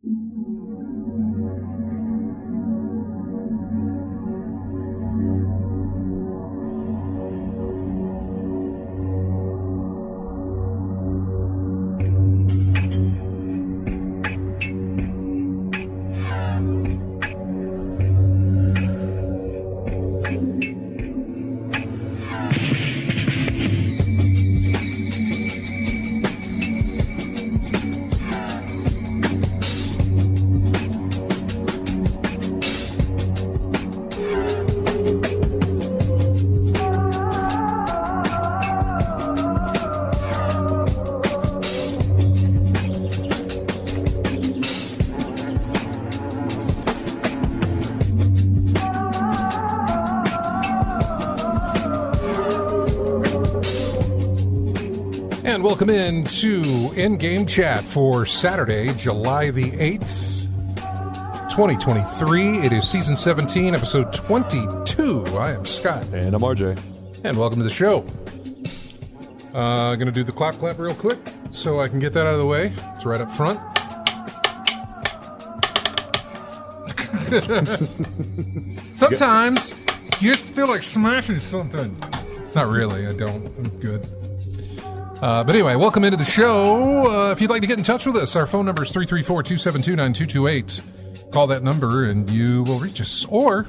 And welcome in to In-Game Chat for Saturday, July the 8th, 2023. It is Season 17, Episode 22. I am Scott. And I'm RJ. And welcome to the show. Going to do the clap real quick so I can get that out of the way. It's right up front. Sometimes you just feel like smashing something. Not really, I don't. I'm good. But anyway, welcome into the show. If you'd like to get in touch with us, our phone number is 334-272-9228. Call that number and you will reach us. Or,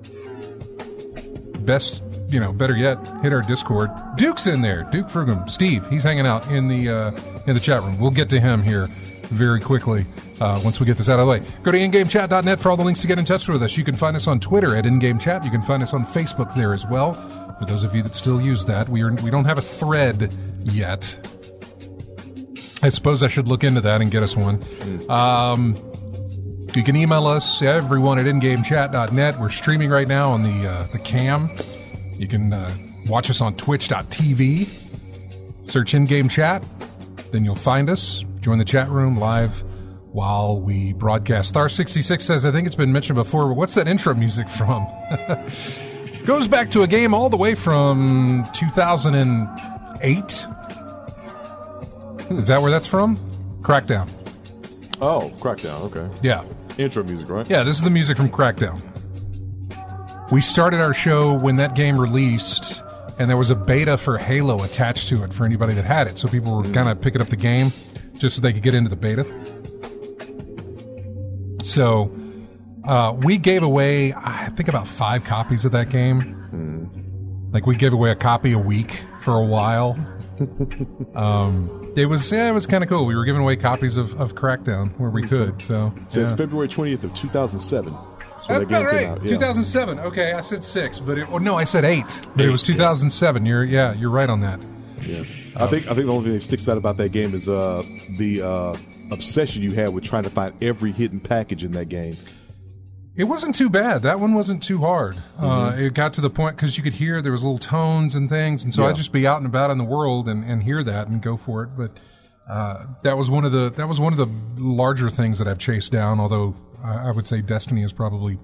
better yet, hit our Discord. Duke's in there. Duke Frugum. Steve, he's hanging out in the chat room. We'll get to him here very quickly once we get this out of the way. Go to ingamechat.net for all the links to get in touch with us. You can find us on Twitter at InGameChat. You can find us on Facebook there as well. For those of you that still use that, we don't have a thread yet. I suppose I should look into that and get us one. You can email us, everyone, at ingamechat.net. We're streaming right now on the cam. You can watch us on twitch.tv. Search In-Game Chat. Then you'll find us. Join the chat room live while we broadcast. Star66 says, I think it's been mentioned before, but what's that intro music from? Goes back to a game all the way from 2008. Is that where that's from? Crackdown. Oh, Crackdown, okay. Yeah. Intro music, right? Yeah, this is the music from Crackdown. We started our show when that game released, and there was a beta for Halo attached to it for anybody that had it. So people were kind of picking up the game just so they could get into the beta. So we gave away, I think, about 5 copies of that game. Like, we gave away a copy a week for a while. It was kind of cool. We were giving away copies of Crackdown where we could. So it says February 20th of 2007. That's about right. Yeah. 2007. Okay, I said 6, but I said 8. But it was 2007. You're right on that. Yeah. I think the only thing that sticks out about that game is the obsession you had with trying to find every hidden package in that game. It wasn't too bad. That one wasn't too hard. It got to the point because you could hear there was little tones and things, and so I'd just be out and about in the world and hear that and go for it. But that was one of the larger things that I've chased down. Although I would say Destiny has probably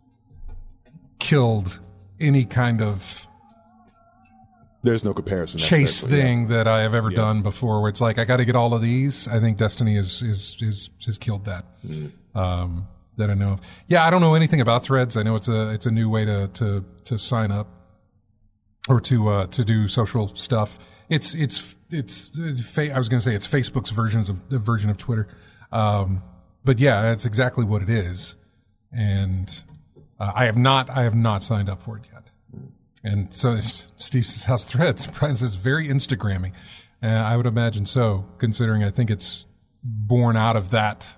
killed any kind of there's no comparison chase thing that I have ever done before. Where it's like I got to get all of these. I think Destiny has killed that. That I know of. Yeah, I don't know anything about Threads. I know it's a new way to sign up or to do social stuff. I was going to say it's Facebook's version of Twitter. But yeah, it's exactly what it is. And I have not signed up for it yet. And so Steve says, how's Threads? Brian says, very Instagrammy. I would imagine so, considering I think it's born out of that,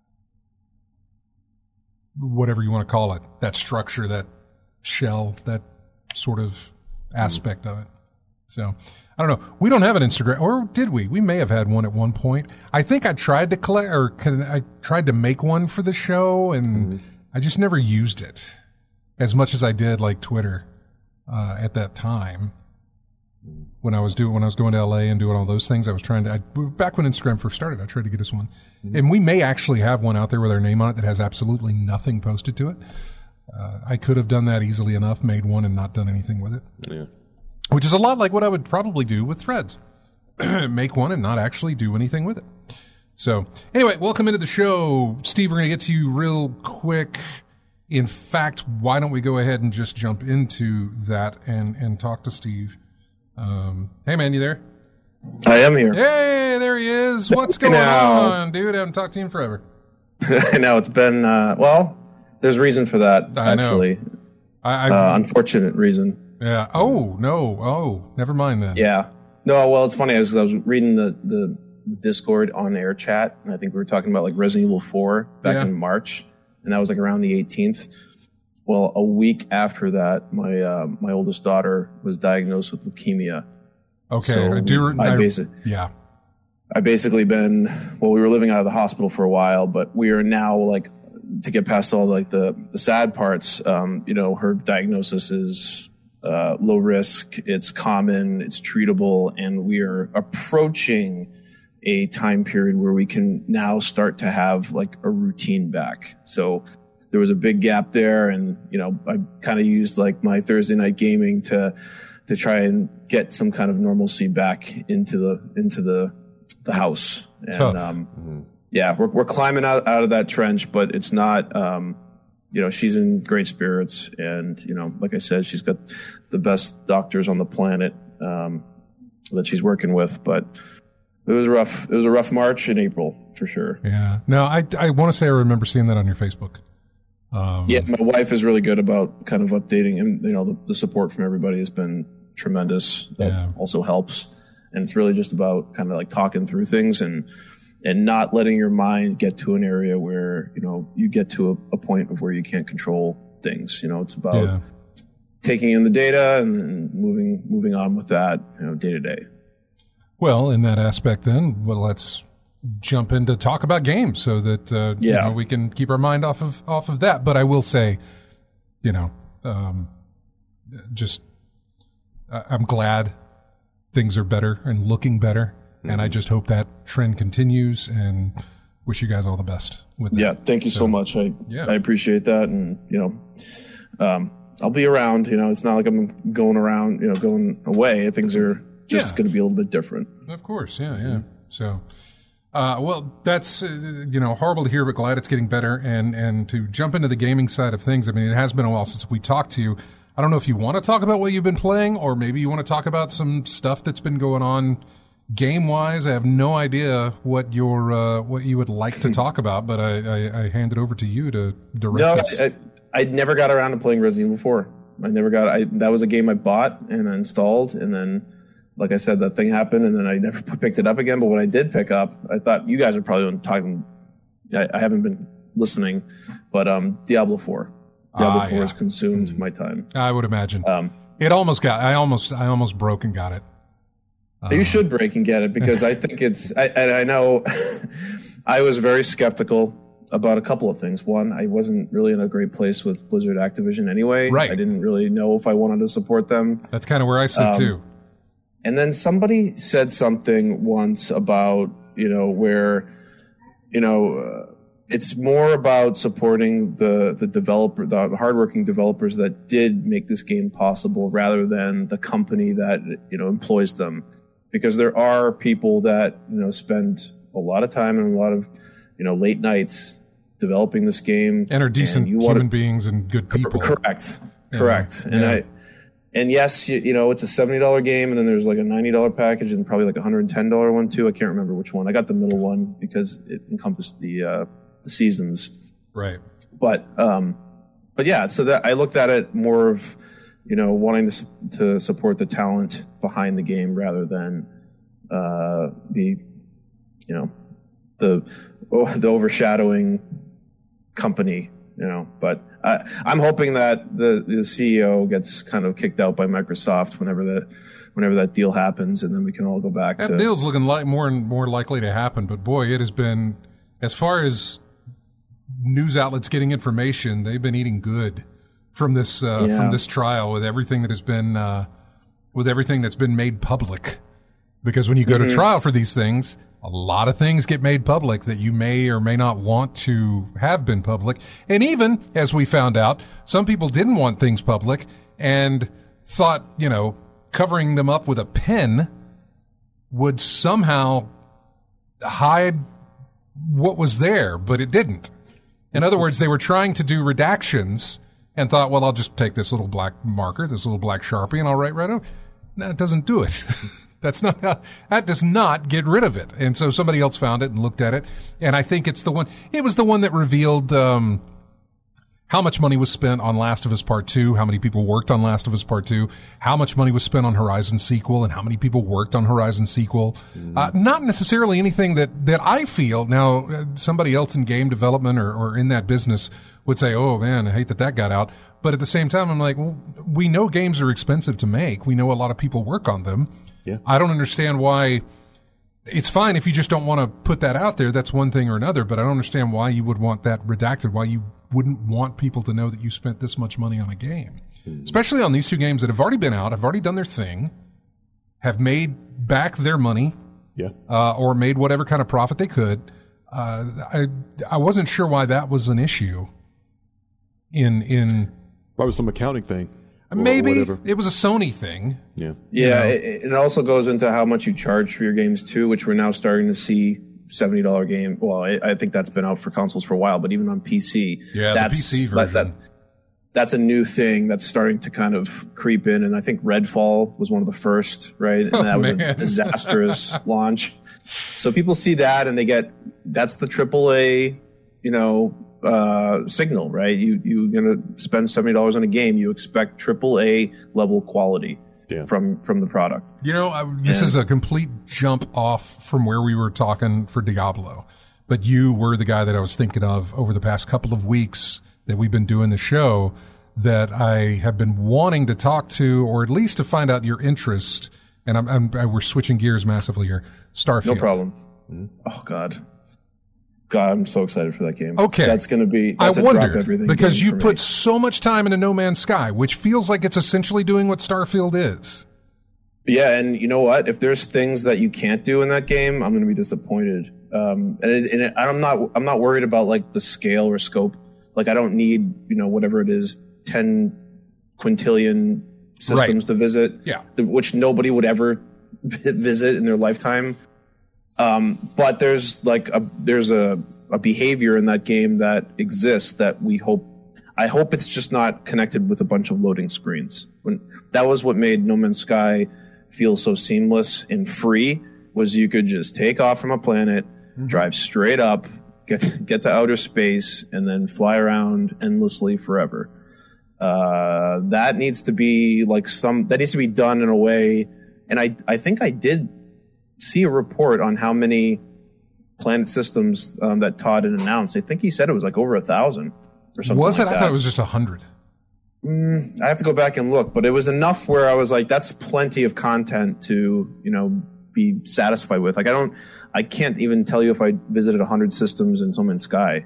whatever you want to call it, that structure, that shell, that sort of aspect of it. So, I don't know. We don't have an Instagram, or did we? We may have had one at one point. I think I tried to I tried to make one for the show, and I just never used it as much as I did like Twitter at that time. When I was going to LA and doing all those things, I was trying to, back when Instagram first started, I tried to get us one. And we may actually have one out there with our name on it that has absolutely nothing posted to it. I could have done that easily enough, made one and not done anything with it. Yeah. Which is a lot like what I would probably do with Threads. Make one and not actually do anything with it. So anyway, welcome into the show. Steve, we're going to get to you real quick. In fact, why don't we go ahead and just jump into that and talk to Steve? Hey, man, you there? I am here. Hey, there he is. What's going on, dude? I haven't talked to you in forever. I know, it's been, there's reason for that, actually. Unfortunate reason. Yeah. Oh, no. Oh, never mind then. Yeah. No, well, it's funny. I was reading the Discord on air chat, and I think we were talking about like Resident Evil 4 back in March, and that was like around the 18th. Well, a week after that, my oldest daughter was diagnosed with leukemia. Okay, so I basically we were living out of the hospital for a while, but we are now like, to get past all like the sad parts, her diagnosis is low risk, it's common, it's treatable, and we are approaching a time period where we can now start to have like a routine back. So there was a big gap there, and I kind of used like my Thursday night gaming to try and get some kind of normalcy back into the house. And we're climbing out of that trench, but it's not she's in great spirits, and like I said, she's got the best doctors on the planet that she's working with, but it was rough. It was a rough March and April for sure. Yeah. No, I want to say I remember seeing that on your Facebook. My wife is really good about kind of updating, and the support from everybody has been tremendous. That also helps, and it's really just about kind of like talking through things and not letting your mind get to an area where you get to a point of where you can't control things. It's about taking in the data and moving on with that day to day. Well, in that aspect, then, let's jump in to talk about games so that we can keep our mind off of that. But I will say, I'm glad things are better and looking better, and I just hope that trend continues. And wish you guys all the best with that. Yeah, thank you so much. I appreciate that, and I'll be around. It's not like I'm going around, going away. Things are just going to be a little bit different. Of course, yeah. So, that's horrible to hear, but glad it's getting better. And to jump into the gaming side of things, I mean, it has been a while since we talked to you. I don't know if you want to talk about what you've been playing, or maybe you want to talk about some stuff that's been going on game-wise. I have no idea what you would like to talk about, but I hand it over to you to direct us. I never got around to playing Resident Evil 4. That was a game I bought and installed, and then, like I said, that thing happened, and then I never picked it up again. But what I did pick up, I thought you guys are probably talking. I haven't been listening, but Diablo 4. Diablo 4 has consumed my time. I would imagine. I almost broke and got it. You should break and get it, because I think I know I was very skeptical about a couple of things. One, I wasn't really in a great place with Blizzard Activision anyway. Right. I didn't really know if I wanted to support them. That's kind of where I sit too. And then somebody said something once about, where, it's more about supporting the developer, the hardworking developers that did make this game possible, rather than the company that, employs them. Because there are people that, spend a lot of time and a lot of, late nights developing this game. And are decent human beings and good people. Correct. And yes, it's a $70 game, and then there's like a $90 package, and probably like a $110 one too. I can't remember which one. I got the middle one because it encompassed the seasons. Right. But yeah, so that I looked at it more of, wanting to support the talent behind the game, rather than the overshadowing company. But I'm hoping that the CEO gets kind of kicked out by Microsoft whenever that deal happens, and then we can all go back. That deal's looking like more and more likely to happen. But boy, it has been, as far as news outlets getting information, they've been eating good from this trial, with everything that has been with everything that's been made public. Because when you go to trial for these things, a lot of things get made public that you may or may not want to have been public. And even, as we found out, some people didn't want things public and thought, covering them up with a pen would somehow hide what was there, but it didn't. In other words, they were trying to do redactions and thought, well, I'll just take this little black marker, this little black Sharpie, and I'll write right over. No, it doesn't do it. That does not get rid of it. And so somebody else found it and looked at it. And I think it was the one that revealed, how much money was spent on Last of Us Part 2, how many people worked on Last of Us Part 2, how much money was spent on Horizon sequel, and how many people worked on Horizon sequel. Not necessarily anything that I feel. Now, somebody else in game development or in that business would say, oh man, I hate that got out. But at the same time, I'm like, well, we know games are expensive to make. We know a lot of people work on them. Yeah. I don't understand why. It's fine if you just don't want to put that out there. That's one thing or another. But I don't understand why you would want that redacted, why you wouldn't want people to know that you spent this much money on a game. Especially on these two games that have already been out, have already done their thing, have made back their money, or made whatever kind of profit they could. I wasn't sure why that was an issue. Probably some accounting thing. Maybe it was a Sony thing. Yeah. Yeah. It also goes into how much you charge for your games too, which we're now starting to see. $70 game. Well, I think that's been out for consoles for a while, but even on PC, that's the PC version. That's a new thing that's starting to kind of creep in. And I think Redfall was one of the first, right? And that was a disastrous launch. So people see that and that's the AAA, signal, right? You're going to spend $70 on a game. You expect AAA level quality from the product. This is a complete jump off from where we were talking for Diablo, but you were the guy that I was thinking of over the past couple of weeks that we've been doing the show that I have been wanting to talk to, or at least to find out your interest. And we're switching gears massively here. Starfield. No problem. Oh God, I'm so excited for that game. Okay. That's going to be, I wondered, because you put so much time into No Man's Sky, which feels like it's essentially doing what Starfield is. Yeah, and you know what? If there's things that you can't do in that game, I'm going to be disappointed. I'm not worried about like the scale or scope. Like I don't need, whatever it is, 10 quintillion systems to visit, which nobody would ever visit in their lifetime. But there's a behavior in that game that exists that I hope it's just not connected with a bunch of loading screens. That was what made No Man's Sky feel so seamless and free, was you could just take off from a planet, drive straight up, get to outer space, and then fly around endlessly forever. That needs to be done in a way. And I think I did see a report on how many planet systems that Todd had announced. I think he said it was like over 1,000 or something. Was it? Like I thought it was just 100. I have to go back and look, but it was enough where I was like, that's plenty of content to, be satisfied with. Like I can't even tell you if I visited 100 systems in No Man's Sky.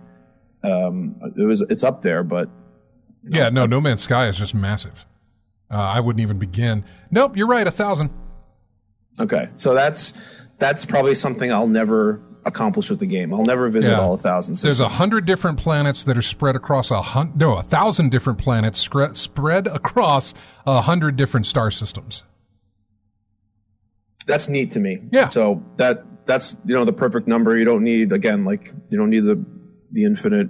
It's up there, but No Man's Sky is just massive. I wouldn't even begin. Nope, you're right, 1,000. Okay, so that's probably something I'll never accomplish with the game. I'll never visit all 1,000 systems. There's 100 different planets that are spread across 1,000 different planets spread across 100 different star systems. That's neat to me. Yeah. So that's the perfect number. You don't need the infinite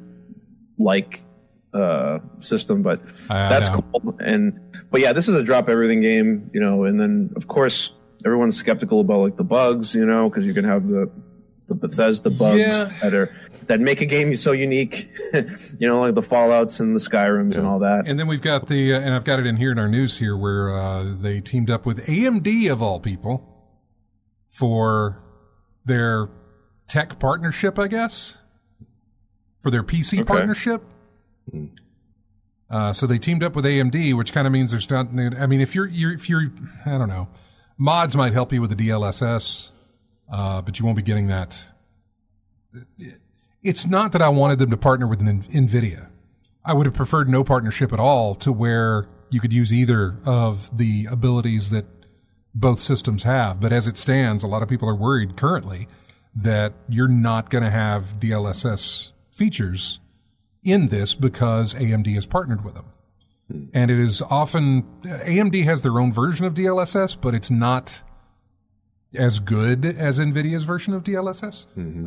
system, but that's cool. But this is a drop everything game, and then of course everyone's skeptical about the bugs, because you can have the Bethesda bugs that make a game so unique, like the Fallouts and the Skyrims and all that. And then we've got and I've got it in here in our news here where they teamed up with AMD of all people for their tech partnership, I guess, for their PC partnership. So they teamed up with AMD, which kind of means there's not. I mean, if you're, I don't know, mods might help you with the DLSS, but you won't be getting that. It's not that I wanted them to partner with NVIDIA. I would have preferred no partnership at all, to where you could use either of the abilities that both systems have. But as it stands, a lot of people are worried currently that you're not going to have DLSS features in this because AMD has partnered with them. And it is often, AMD has their own version of DLSS, but it's not as good as NVIDIA's version of DLSS.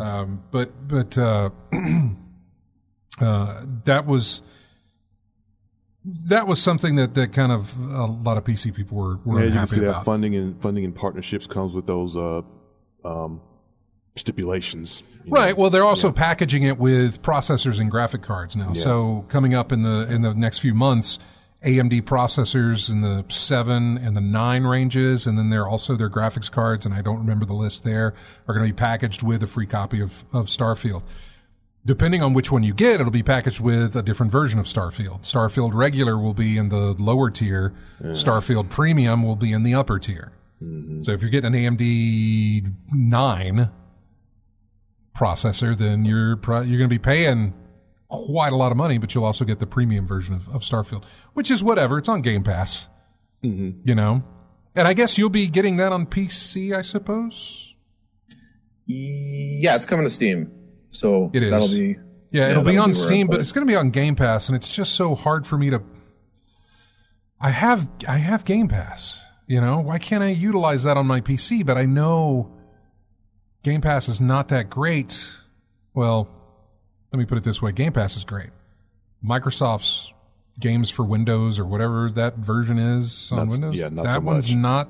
That was something that kind of a lot of PC people were unhappy you can see about. That funding and partnerships comes with those stipulations. Right. Well, they're also packaging it with processors and graphic cards now. Yeah. So coming up in the next few months, AMD processors in the 7 and the 9 ranges, and then there are also their graphics cards, and I don't remember the list there, are going to be packaged with a free copy of Starfield. Depending on which one you get, it'll be packaged with a different version of Starfield. Starfield Regular will be in the lower tier. Starfield Premium will be in the upper tier. So if you're getting an AMD 9 processor, then you're going to be paying quite a lot of money, but you'll also get the premium version of Starfield, which is whatever. It's on Game Pass, you know. And I guess you'll be getting that on PC, I suppose? Yeah, it's coming to Steam. So it is. That'll be... Yeah, it'll be on Steam, but it's going to be on Game Pass, and it's just so hard for me to... I have Game Pass, you know? Why can't I utilize that on my PC? But I know Game Pass is not that great. Well, let me put it this way. Game Pass is great. Microsoft's games for Windows or whatever that version is on Windows, not that so one's much. not...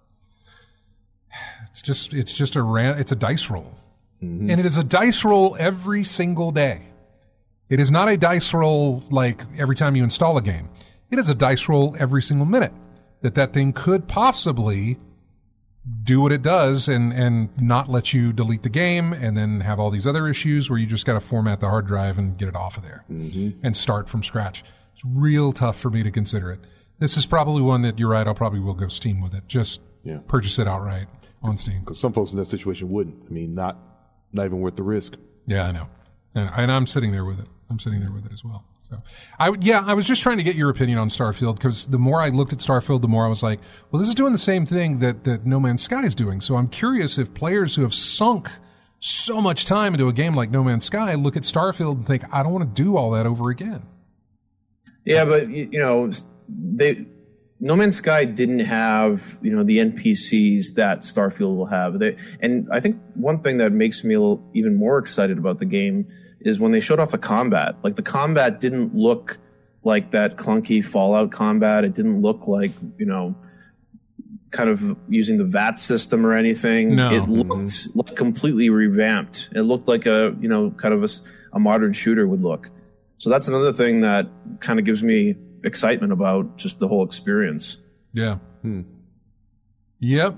It's a dice roll. And it is a dice roll every single day. It is not a dice roll like every time you install a game. It is a dice roll every single minute that thing could possibly do what it does and not let you delete the game and then have all these other issues where you just got to format the hard drive and get it off of there and start from scratch. It's real tough for me to consider it. This is probably one that, you're right, I probably will go Steam with it. Just purchase it outright on Steam. Because some folks in that situation wouldn't. I mean, not even worth the risk. Yeah, I know. And I'm sitting there with it. I'm sitting there with it as well. So, I was just trying to get your opinion on Starfield, because the more I looked at Starfield, the more I was like, well, this is doing the same thing that No Man's Sky is doing. So I'm curious if players who have sunk so much time into a game like No Man's Sky look at Starfield and think, I don't want to do all that over again. Yeah, but, you know, No Man's Sky didn't have, you know, the NPCs that Starfield will have. And I think one thing that makes me even more excited about the game is when they showed off the combat. Like, the combat didn't look like that clunky Fallout combat. It didn't look like, you know, kind of using the VAT system or anything. No. It looked like completely revamped. It looked like a, you know, kind of a modern shooter would look. So that's another thing that kind of gives me excitement about just the whole experience. Yeah. Yep.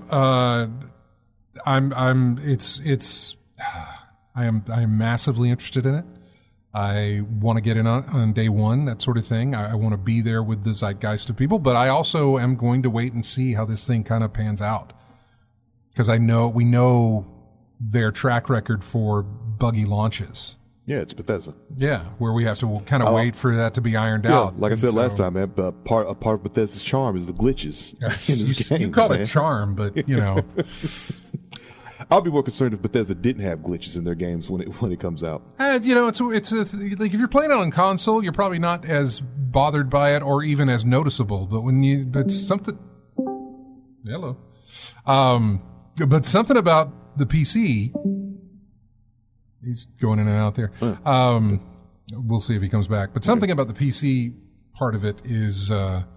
I am massively interested in it. I want to get in on day one, that sort of thing. I want to be there with the zeitgeist of people, but I also am going to wait and see how this thing kind of pans out. Because we know their track record for buggy launches. Yeah, it's Bethesda. Yeah, where we have to kind of wait for that to be ironed out. Like I said last time, man, part of Bethesda's charm is the glitches in this game. You call it charm, but, you know. I'll be more concerned if Bethesda didn't have glitches in their games when it comes out. You know, it's like if you're playing it on console, you're probably not as bothered by it or even as noticeable. But something. Hello. But something about the PC. He's going in and out there. We'll see if he comes back. But something about the PC part of it is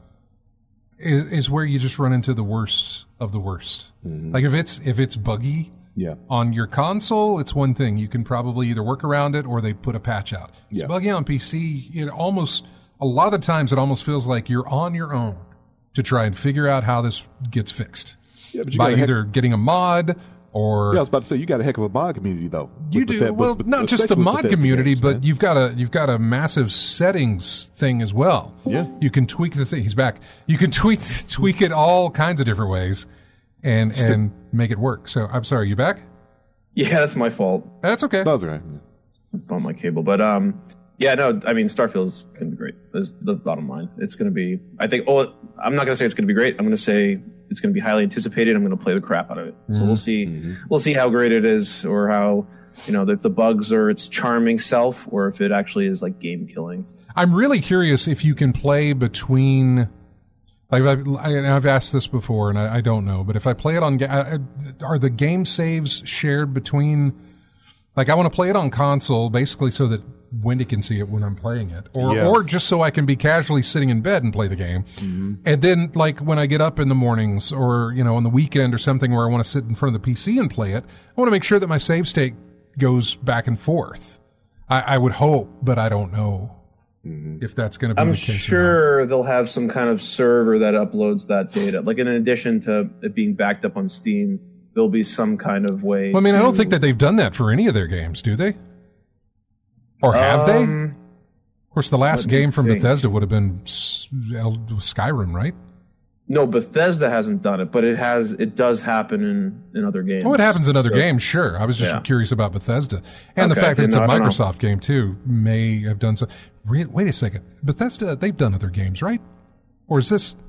where you just run into the worst of the worst. Like if it's buggy on your console, it's one thing. You can probably either work around it or they put a patch out. It's buggy on PC. A lot of the times it almost feels like you're on your own to try and figure out how this gets fixed. Yeah, but by either getting a mod or... Yeah, I was about to say, you got a heck of a mod community, though. You do. Not just the mod community, but you've got a massive settings thing as well. Yeah. You can tweak the thing. He's back. You can tweak it all kinds of different ways and make it work. So, I'm sorry, you back? Yeah, that's my fault. That's okay. That's all right. On my cable. But, yeah, no, I mean, Starfield's going to be great. That's the bottom line. It's going to be, I'm not going to say it's going to be great. I'm going to say it's going to be highly anticipated. I'm going to play the crap out of it. So we'll see. We'll see how great it is, or how, you know, if the bugs are its charming self, or if it actually is like game killing. I'm really curious if you can play between I've asked this before, and I don't know, but if I play it on, are the game saves shared between? Like, I want to play it on console, basically, so that Wendy can see it when I'm playing it, or just so I can be casually sitting in bed and play the game. Mm-hmm. And then, like, when I get up in the mornings, or on the weekend or something where I want to sit in front of the PC and play it, I want to make sure that my save state goes back and forth. I would hope, but I don't know. If that's going to be the case. I'm sure they'll have some kind of server that uploads that data. Like, in addition to it being backed up on Steam, there'll be some kind of way. Well, I mean, I don't think that they've done that for any of their games, do they? Or have they? Of course, the last game from Bethesda would have been Skyrim, right? No, Bethesda hasn't done it, but it does happen in other games. Oh, it happens in other games, sure. I was just curious about Bethesda. And the fact that it's a Microsoft game, too, may have done so. Wait a second. Bethesda, they've done other games, right? Or is this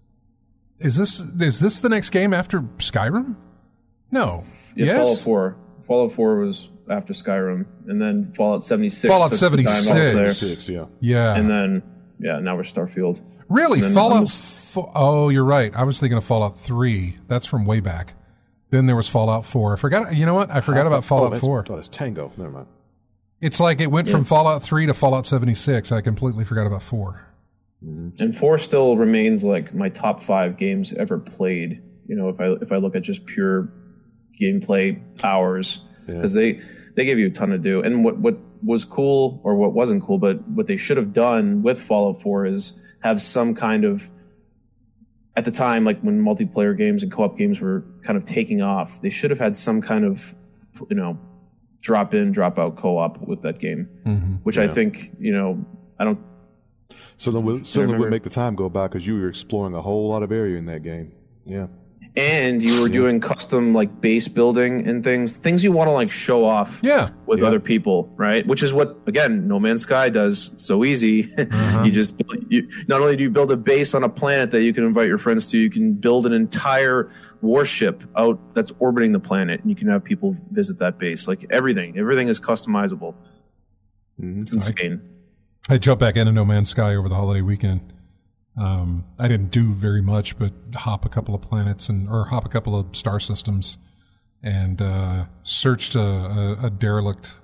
the next game after Skyrim? No. Yeah, yes? Fallout 4. Fallout 4 was after Skyrim, and then Fallout 76. Fallout 76. Yeah. And then, now we're Starfield. Really? Fallout... Oh, you're right. I was thinking of Fallout 3. That's from way back. Then there was Fallout 4. I forgot. You know what? I forgot about Fallout 4. I thought it's Tango. Never mind. It's like it went from Fallout 3 to Fallout 76. I completely forgot about 4. And 4 still remains like my top 5 games ever played. If I look at just pure gameplay hours, because they give you a ton to do. And what was cool, or what wasn't cool, but what they should have done with Fallout 4 is have some kind of, at the time, like when multiplayer games and co-op games were kind of taking off, they should have had some kind of, drop in, drop out co-op with that game, which I think, I don't. So then would make the time go by because you were exploring a whole lot of area in that game. Yeah. And you were doing custom like base building and things you want to like show off with other people, right? Which is what, again, No Man's Sky does so easy. You not only do you build a base on a planet that you can invite your friends to, you can build an entire warship out that's orbiting the planet, and you can have people visit that base. Like everything is customizable. It's insane. I jumped back into No Man's Sky over the holiday weekend. I didn't do very much, but hop a couple of planets or hop a couple of star systems, and searched a derelict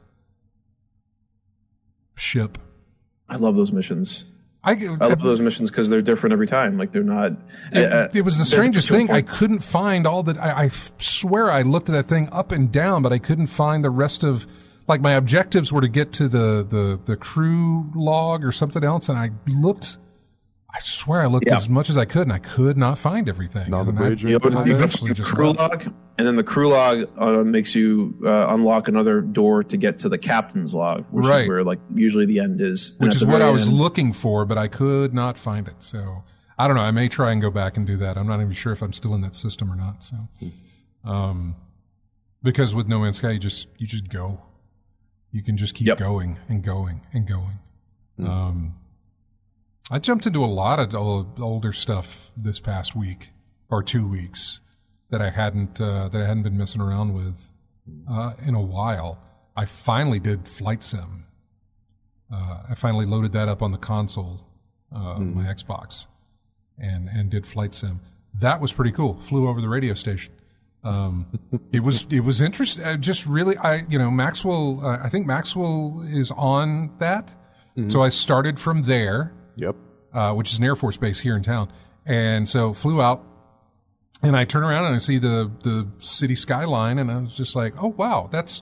ship. I love those missions. I love those missions because they're different every time. Like they're not. It was the strangest thing. I couldn't find all that. I swear I looked at that thing up and down, but I couldn't find the rest of. Like my objectives were to get to the crew log or something else, and I looked. I swear I looked as much as I could, and I could not find everything. Not the bridge. You go to the crew log, and then the crew log makes you unlock another door to get to the captain's log, which is where like usually the end is. Which is what I was looking for, but I could not find it. So I don't know. I may try and go back and do that. I'm not even sure if I'm still in that system or not. So, because with No Man's Sky, you just go. You can just keep going and going and going. I jumped into a lot of older stuff this past week or 2 weeks that I hadn't been messing around with in a while. I finally did Flight Sim. I finally loaded that up on the console, my Xbox, and did Flight Sim. That was pretty cool. Flew over the radio station. It was interesting. Just really, Maxwell. I think Maxwell is on that. So I started from there. Yep. Which is an Air Force base here in town. And so flew out, and I turn around and I see the city skyline, and I was just like, oh, wow, that's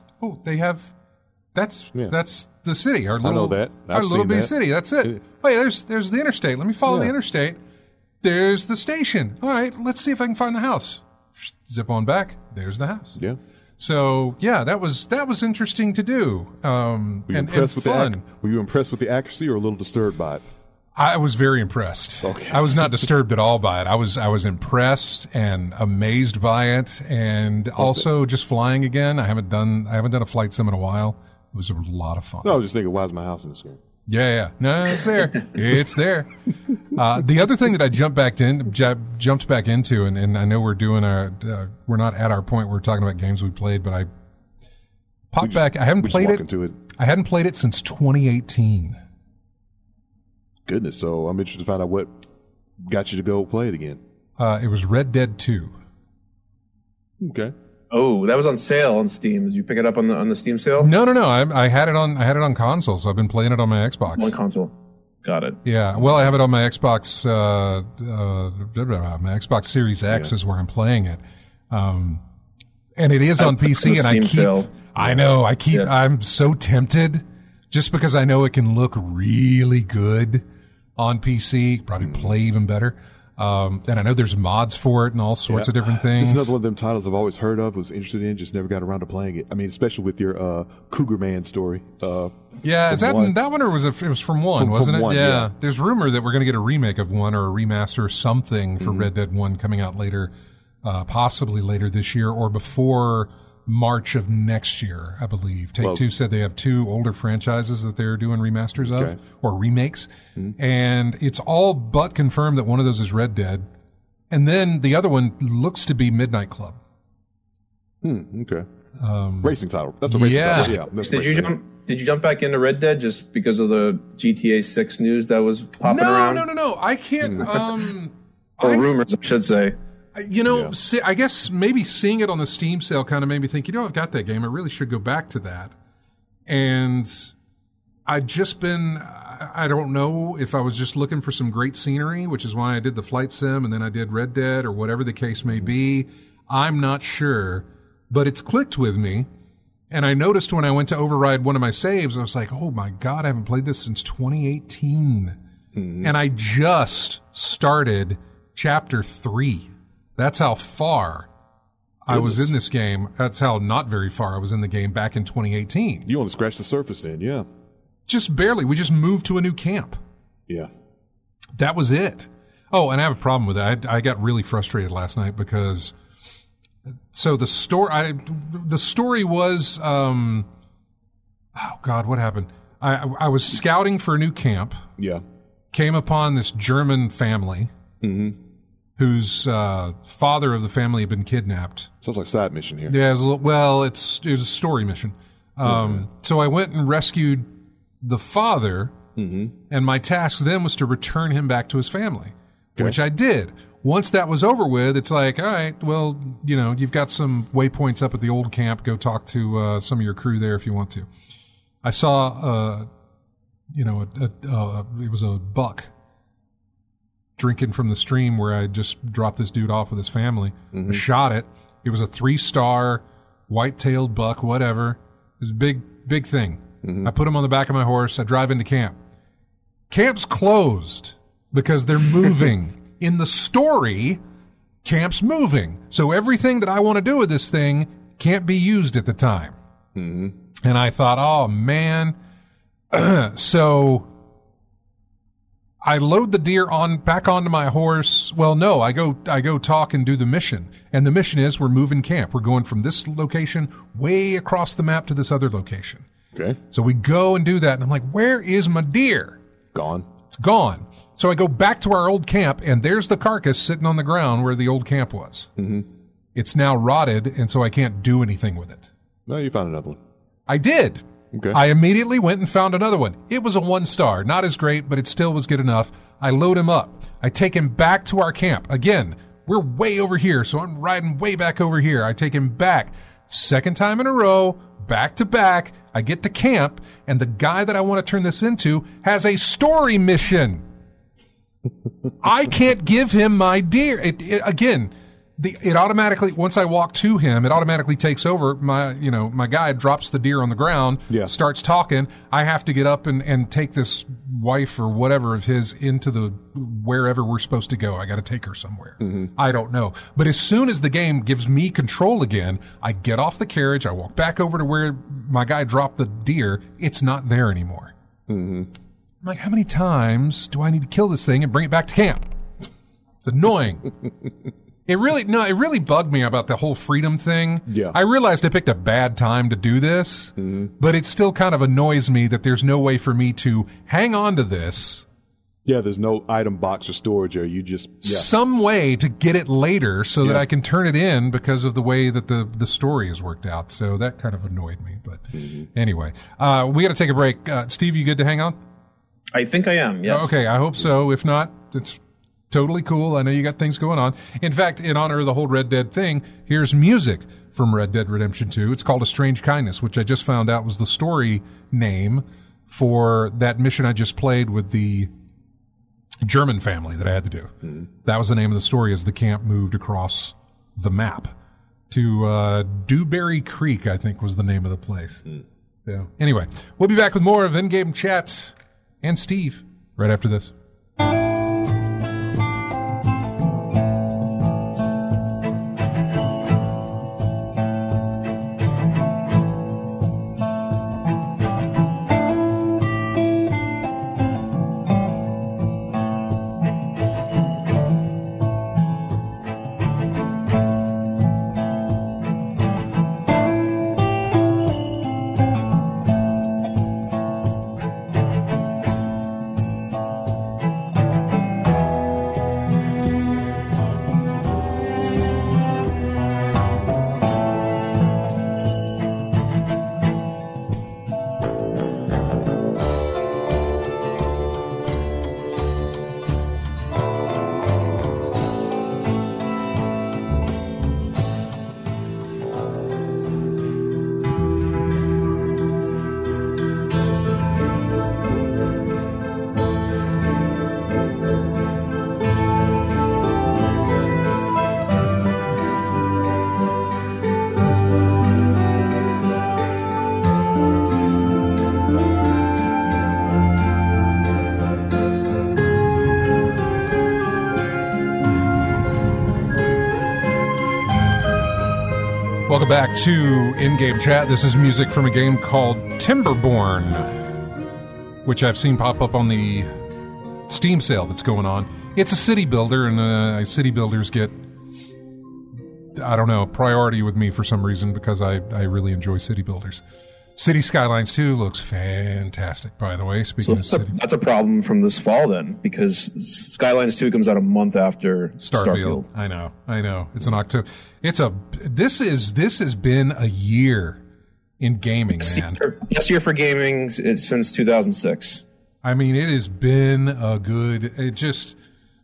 the city. Our little bitty city. That's it. Oh, yeah, there's the interstate. Let me follow the interstate. There's the station. All right, let's see if I can find the house. Zip on back. There's the house. Yeah. So that was interesting to do. Were you impressed with the accuracy or a little disturbed by it? I was very impressed. Okay. I was not disturbed at all by it. I was impressed and amazed by it, and also just flying again. I haven't done a flight sim in a while. It was a lot of fun. No, I was just thinking, why is my house in this game? Yeah. No, it's there. It's there. The other thing that I jumped back into, and I know we're doing we're not at our point where we're talking about games we played, but I popped back. I hadn't played it. I hadn't played it since 2018. Goodness, so I'm interested to find out got you to go play it again? It was Red Dead 2. Okay. Oh, that was on sale on Steam. Did you pick it up on the Steam sale? No. I had it on console, so I've been playing it on my Xbox. One console. Got it. Yeah. Well, I have it on my Xbox. My Xbox Series X is where I'm playing it. And it is on PC, and I'm so tempted just because I know it can look really good on PC, probably play even better. And I know there's mods for it and all sorts of different things. This is another one of them titles I've always heard of, was interested in, just never got around to playing it. I mean, especially with your Cougar Man story. Is that one, or it was from 1, wasn't it? 1, yeah. There's rumor that we're going to get a remake of 1 or a remaster or something for Red Dead 1 coming out later, possibly later this year or before March of next year, I believe. Take-Two said they have 2 older franchises that they're doing remasters of, or remakes. And it's all but confirmed that one of those is Red Dead. And then the other one looks to be Midnight Club. Okay. Racing title. That's a racing title. Yeah. Did you jump back into Red Dead just because of the GTA 6 news that was popping around? No. I can't. Or rumors, I should say. I guess maybe seeing it on the Steam sale kind of made me think, I've got that game. I really should go back to that. And I'd just been, I don't know if I was just looking for some great scenery, which is why I did the flight sim and then I did Red Dead or whatever the case may be. I'm not sure, but it's clicked with me. And I noticed when I went to override one of my saves, I was like, oh my God, I haven't played this since 2018. And I just started chapter 3. That's how far I was in this game. That's how not very far I was in the game back in 2018. You only scratched the surface then, yeah. Just barely. We just moved to a new camp. Yeah. That was it. Oh, and I have a problem with that. I got really frustrated last night because... So the story was... oh, God, what happened? I was scouting for a new camp. Yeah. Came upon this German family. Whose father of the family had been kidnapped. Sounds like a side mission here. Yeah, it was a story mission. So I went and rescued the father, and my task then was to return him back to his family, which I did. Once that was over with, it's like, all right, well, you've got some waypoints up at the old camp. Go talk to some of your crew there if you want to. I saw, it was a buck drinking from the stream where I just dropped this dude off with his family. I shot it. It was a 3-star white-tailed buck, whatever. It was a big thing. I put him on the back of my horse. I drive into camp. Camp's closed because they're moving. In the story, camp's moving. So everything that I want to do with this thing can't be used at the time. And I thought, oh, man. So... I load the deer back onto my horse. Well, no, I go talk and do the mission. And the mission is we're moving camp. We're going from this location way across the map to this other location. Okay. So we go and do that. And I'm like, where is my deer? Gone. It's gone. So I go back to our old camp and there's the carcass sitting on the ground where the old camp was. It's now rotted. And so I can't do anything with it. No, you found another one. I did. Okay. I immediately went and found another one. It was a 1-star. Not as great, but it still was good enough. I load him up. I take him back to our camp. Again, we're way over here, so I'm riding way back over here. I take him back. Second time in a row, back to back. I get to camp, and the guy that I want to turn this into has a story mission. I can't give him my deer. It automatically, once I walk to him, it automatically takes over. My guy drops the deer on the ground, starts talking. I have to get up and take this wife or whatever of his into wherever we're supposed to go. I got to take her somewhere. I don't know. But as soon as the game gives me control again, I get off the carriage. I walk back over to where my guy dropped the deer. It's not there anymore. I'm like, how many times do I need to kill this thing and bring it back to camp? It's annoying. It really bugged me about the whole freedom thing. Yeah. I realized I picked a bad time to do this, but it still kind of annoys me that there's no way for me to hang on to this. Yeah, there's no item box or storage, or you just... Yeah. Some way to get it later so that I can turn it in because of the way that the story is worked out. So that kind of annoyed me. But anyway, we got to take a break. Steve, you good to hang on? I think I am, yes. Okay, I hope so. If not, it's totally cool. I know you got things going on. In fact, in honor of the whole Red Dead thing, here's music from Red Dead Redemption 2. It's called A Strange Kindness, which I just found out was the story name for that mission I just played with the German family that I had to do. Mm-hmm. That was the name of the story as the camp moved across the map to Dewberry Creek, I think was the name of the place. Mm. So anyway, we'll be back with more of In-Game Chats and Steve right after this. Welcome back to In-Game Chat. This is music from a game called Timberborn, which I've seen pop up on the Steam sale that's going on. It's a city builder, and city builders get, I don't know, priority with me for some reason because I really enjoy city builders. City Skylines 2 looks fantastic, by the way. Speaking of city, that's a problem from this fall then, because Skylines 2 comes out a month after Starfield. I know. It's in October. This has been a year in gaming, man. Best year for gaming since 2006. I mean, it has been a good. It just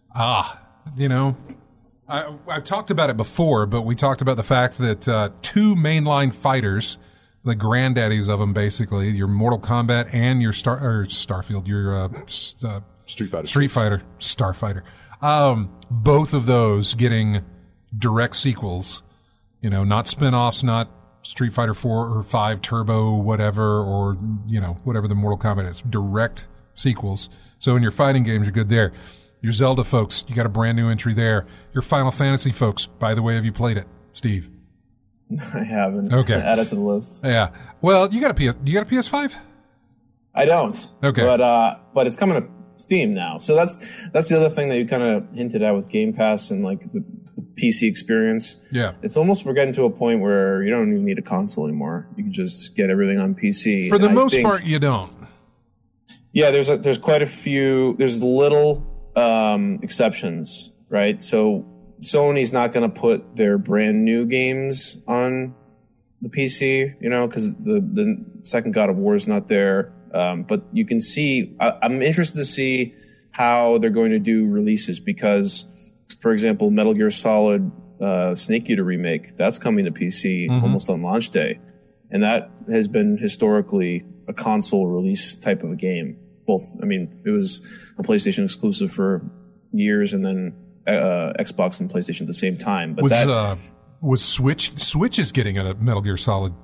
I've talked about it before, but we talked about the fact that two mainline fighters, the granddaddies of them, basically, your Mortal Kombat and your Starfield, your Street Fighter, Starfighter. Both of those getting direct sequels, not spin-offs, not Street Fighter 4 or 5 Turbo, whatever, or, whatever the Mortal Kombat is. Direct sequels. So in your fighting games, you're good there. Your Zelda folks, you got a brand new entry there. Your Final Fantasy folks, by the way, have you played it, Steve? I haven't. Okay. Add it to the list. Yeah. Well, you got a PS5? I don't. Okay. But it's coming to Steam now. So that's the other thing that you kind of hinted at with Game Pass and like the PC experience. Yeah. It's almost, we're getting to a point where you don't even need a console anymore. You can just get everything on PC. For the most part, you don't. Yeah, there's quite a few. There's little exceptions, right? So Sony's not going to put their brand new games on the PC, because the second God of War is not there. But you can see, I'm interested to see how they're going to do releases because, for example, Metal Gear Solid Snake Eater Remake, that's coming to PC almost on launch day. And that has been historically a console release type of a game. It was a PlayStation exclusive for years and then Xbox and PlayStation at the same time. But was Switch is getting a Metal Gear Solid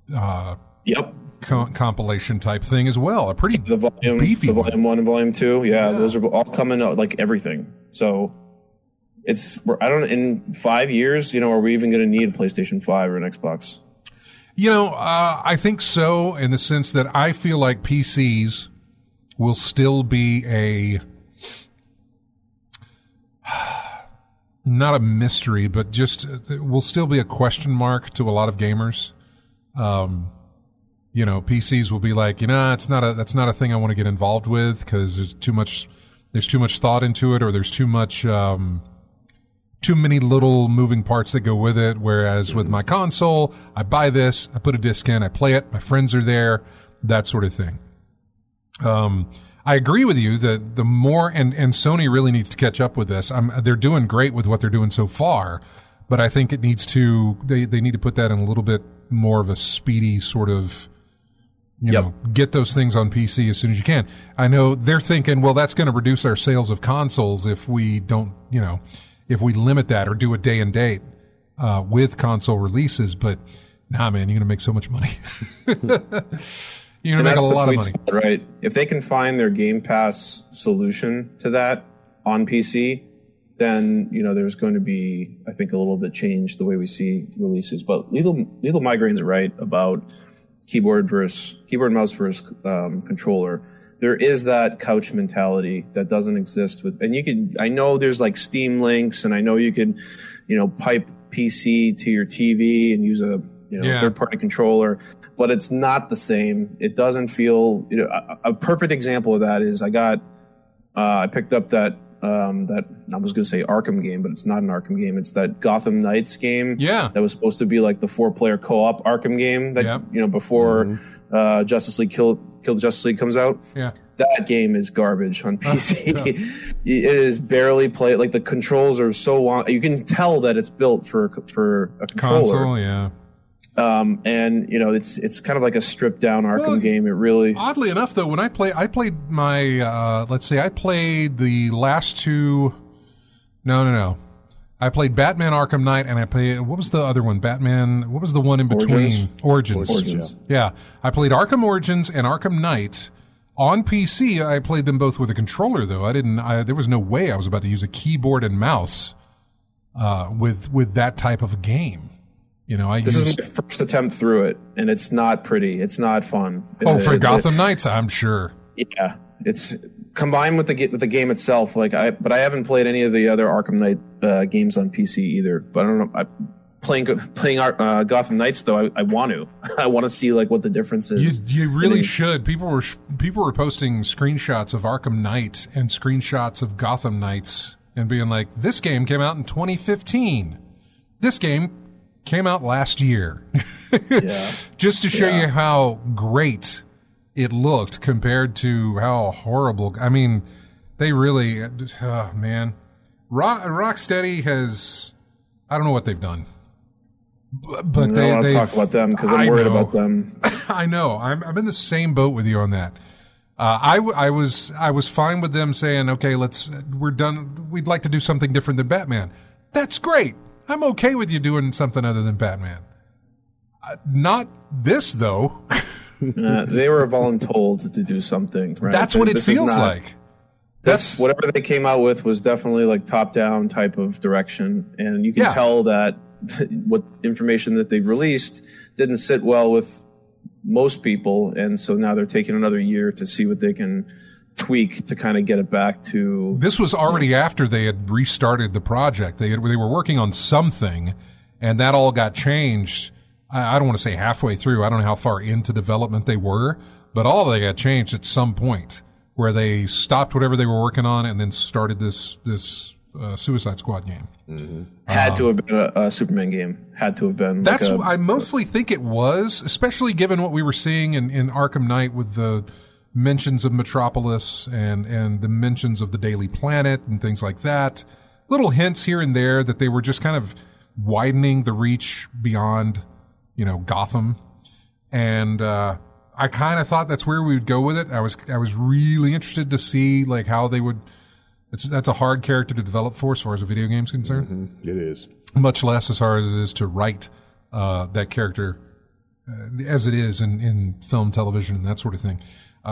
compilation type thing as well. A pretty beefy Volume 1 and Volume 2. Yeah, those are all coming out, like everything. So in 5 years, are we even going to need a PlayStation 5 or an Xbox? I think so, in the sense that I feel like PCs will still be not a mystery, but just will still be a question mark to a lot of gamers. PCs will be like, that's not a thing I want to get involved with because there's too much thought into it, or there's too many little moving parts that go with it. Whereas with my console, I buy this, I put a disc in, I play it, my friends are there, that sort of thing. I I agree with you that the more, and Sony really needs to catch up with this. They're doing great with what they're doing so far, but I think it needs to, they need to put that in a little bit more of a speedy sort of, you know, get those things on PC as soon as you can. I know they're thinking, well, that's going to reduce our sales of consoles if we don't, you know, if we limit that or do a day and date, with console releases, but nah, man, you're going to make so much money. You're going to make a lot of money. Spot, right? If they can find their Game Pass solution to that on PC, then, you know, there's going to be, I think, a little bit change the way we see releases. But Lethal Migraine's right about keyboard and mouse versus controller. There is that couch mentality that doesn't exist with, and you can, I know there's like Steam links, and I know you can, you know, pipe PC to your TV and use a, you know, third-party controller, but it's not the same. It doesn't feel, you know, a perfect example of that is I picked up that I was going to say Arkham game, but it's not an Arkham game. It's that Gotham Knights game. Yeah. That was supposed to be like the 4-player co-op Arkham game that, you know, before Justice League Kill the Justice League comes out. Yeah. That game is garbage on PC. It is barely played. Like the controls are so long. You can tell that it's built for a controller. Console, yeah. And you know, it's kind of like a stripped down Arkham game. It really, oddly enough, though, when I played my, let's say I played the last two. No. I played Batman Arkham Knight, and I played, what was the other one? Batman, what was the one in between? Origins. Yeah. I played Arkham Origins and Arkham Knight. On PC, I played them both with a controller, though. There was no way I was about to use a keyboard and mouse, with that type of a game. You know, this is my first attempt through it, and it's not pretty. It's not fun. For Gotham Knights, I'm sure. Yeah. It's combined with the game itself. But I haven't played any of the other Arkham Knight games on PC either. But I don't know. Playing Gotham Knights though, I want to. I want to see like what the difference is. You really should. People were posting screenshots of Arkham Knight and screenshots of Gotham Knights and being like, "This game came out in 2015. This game came out last year." Just to show you how great it looked compared to how horrible. I mean, they really, man. Rocksteady has, I don't know what they've done. But I don't want to talk about them because I'm worried about them. I know. I'm in the same boat with you on that. I was fine with them saying, okay, we're done. We'd like to do something different than Batman. That's great. I'm okay with you doing something other than Batman. Not this though. They were voluntold to do something. Right? That's what it feels like. That's whatever they came out with was definitely like top-down type of direction, and you can tell that what information that they released didn't sit well with most people, and so now they're taking another year to see what they can tweak to kind of get it back to. This was already after they had restarted the project. They were working on something, and that all got changed. I don't want to say halfway through. I don't know how far into development they were, but all of they got changed at some point where they stopped whatever they were working on and then started this Suicide Squad game. Mm-hmm. Had to have been a Superman game. Had to have been. That's I mostly think it was, especially given what we were seeing in Arkham Knight with the mentions of Metropolis and the mentions of the Daily Planet and things like that. Little hints here and there that they were just kind of widening the reach beyond, you know, Gotham. And I kind of thought that's where we would go with it. I was really interested to see like how they would. That's a hard character to develop for as far as a video game's concerned. Mm-hmm. It is. Much less as hard as it is to write that character as it is in film, television, and that sort of thing.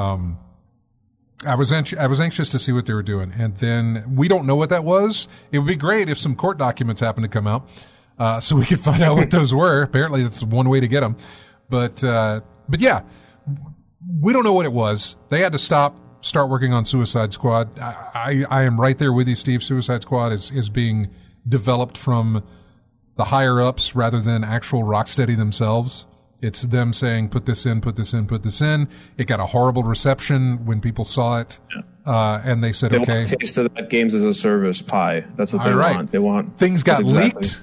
I was anxious to see what they were doing, and then we don't know what that was. It would be great if some court documents happened to come out, so we could find out what those were. Apparently, that's one way to get them. But yeah, we don't know what it was. They had to start working on Suicide Squad. I am right there with you, Steve. Suicide Squad is being developed from the higher ups rather than actual Rocksteady themselves. It's them saying, put this in, put this in, put this in. It got a horrible reception when people saw it. And they said, they want a taste of that games as a service pie. That's what they want. They want things got leaked.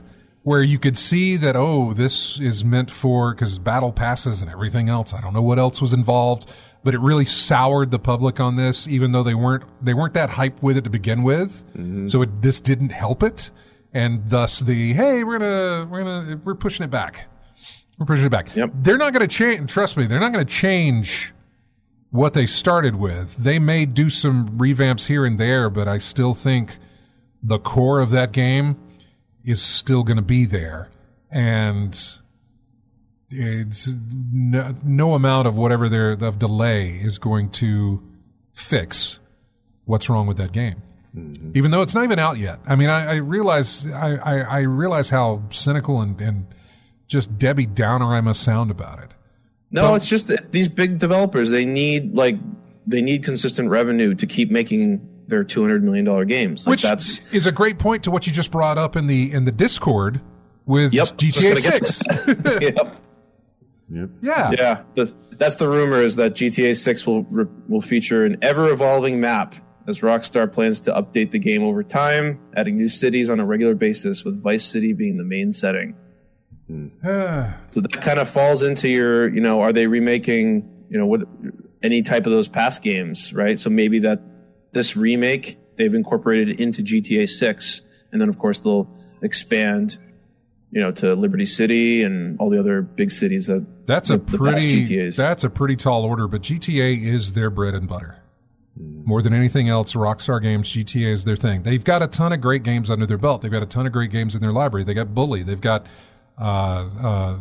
where you could see that, oh, this is meant for, because battle passes and everything else. I don't know what else was involved, but it really soured the public on this, even though they weren't that hyped with it to begin with. Mm-hmm. So this didn't help it. And thus hey, we're pushing it back. We're pushing it back. Yep. They're not going to change. Trust me, they're not going to change what they started with. They may do some revamps here and there, but I still think the core of that game is still going to be there. And it's no amount of whatever of delay is going to fix what's wrong with that game. Mm-hmm. Even though it's not even out yet. I mean, I realize how cynical and just Debbie Downer I must sound about it. No, it's just that these big developers, they need consistent revenue to keep making their $200 million games. Which is a great point to what you just brought up in the Discord with GTA 6. Yep. Yeah. That's the rumor, is that GTA 6 will feature an ever-evolving map as Rockstar plans to update the game over time, adding new cities on a regular basis, with Vice City being the main setting. So that kind of falls into your, are they remaking, any type of those past games, right? So maybe that this remake, they've incorporated into GTA 6, and then of course they'll expand, to Liberty City and all the other big cities that's a pretty tall order, but GTA is their bread and butter. More than anything else, Rockstar Games, GTA is their thing. They've got a ton of great games under their belt. They've got a ton of great games in their library. They got Bully. They've got, the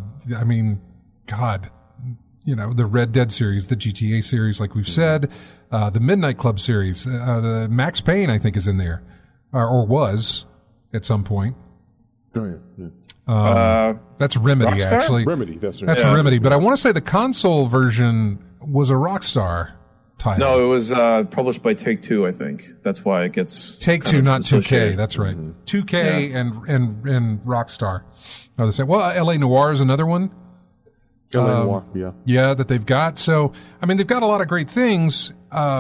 Red Dead series, the GTA series, like we've said, the Midnight Club series, the Max Payne, I think, is in there, or was at some point. Oh, yeah. That's Remedy, Rockstar? actually. Remedy, that's right. That's Remedy, but I want to say the console version was a Rockstar title. No, it was published by Take-Two, I think. That's why it gets Take-Two, not 2K. That's right. 2K and Rockstar are the same. Well, L.A. Noire is another one. L.A. Noire, yeah. Yeah, that they've got. So, I mean, they've got a lot of great things.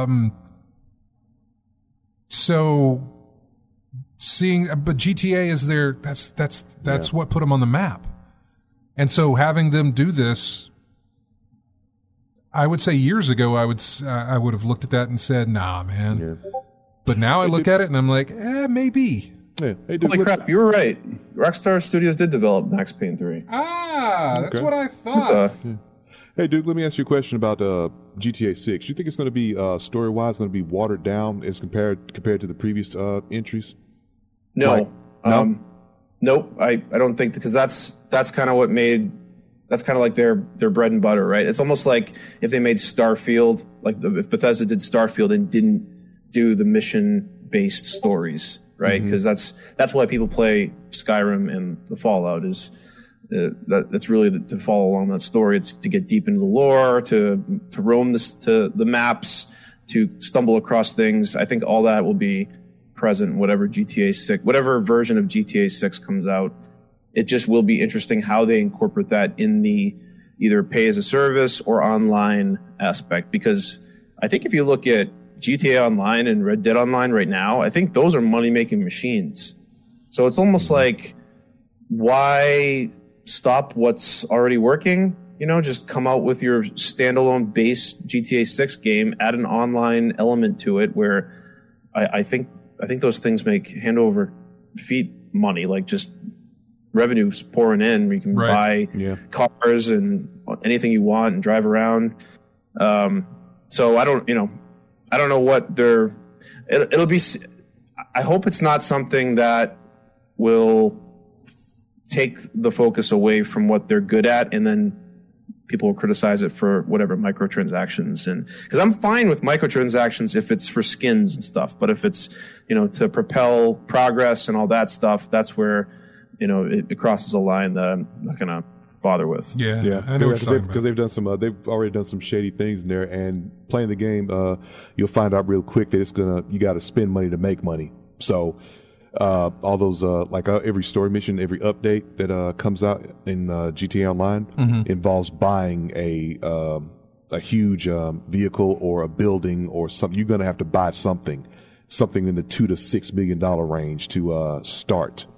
But GTA is that's what put them on the map. And so having them do this, I would say years ago, I would have looked at that and said, nah, man. Yeah. But now I look at it and I'm like, maybe. Yeah. Hey, dude, holy crap, you were right. Rockstar Studios did develop Max Payne 3. That's what I thought. Hey, Duke, let me ask you a question about GTA 6. You think it's going to be, story-wise, going to be watered down as compared to the previous entries? No. Nope. I don't think, because that's kind of what made, that's kind of like their bread and butter, right? It's almost like if they made Starfield, if Bethesda did Starfield and didn't do the mission-based stories, right? Because that's why people play Skyrim and the Fallout is that's really to follow along that story. It's to get deep into the lore, to roam to the maps, to stumble across things. I think all that will be present in whatever version of GTA 6 comes out. It just will be interesting how they incorporate that in the either pay as a service or online aspect, because I think if you look at GTA Online and Red Dead Online right now, I think those are money-making machines. So it's almost like, why stop what's already working? Just come out with your standalone base GTA 6 game, add an online element to it where I think those things make hand over feet money, like just revenues pouring in where you can buy cars and anything you want and drive around. So I don't know what it'll be. I hope it's not something that will take the focus away from what they're good at, and then people will criticize it for whatever microtransactions. And because I'm fine with microtransactions if it's for skins and stuff, but if it's to propel progress and all that stuff, that's where it crosses a line that I'm not gonna bother with. Yeah. I know because they've done some they've already done some shady things in there, and playing the game, you'll find out real quick that you got to spend money to make money. So all those every story mission, every update that comes out in GTA Online involves buying a huge vehicle or a building or something. You're going to have to buy something in the $2 to $6 million range to start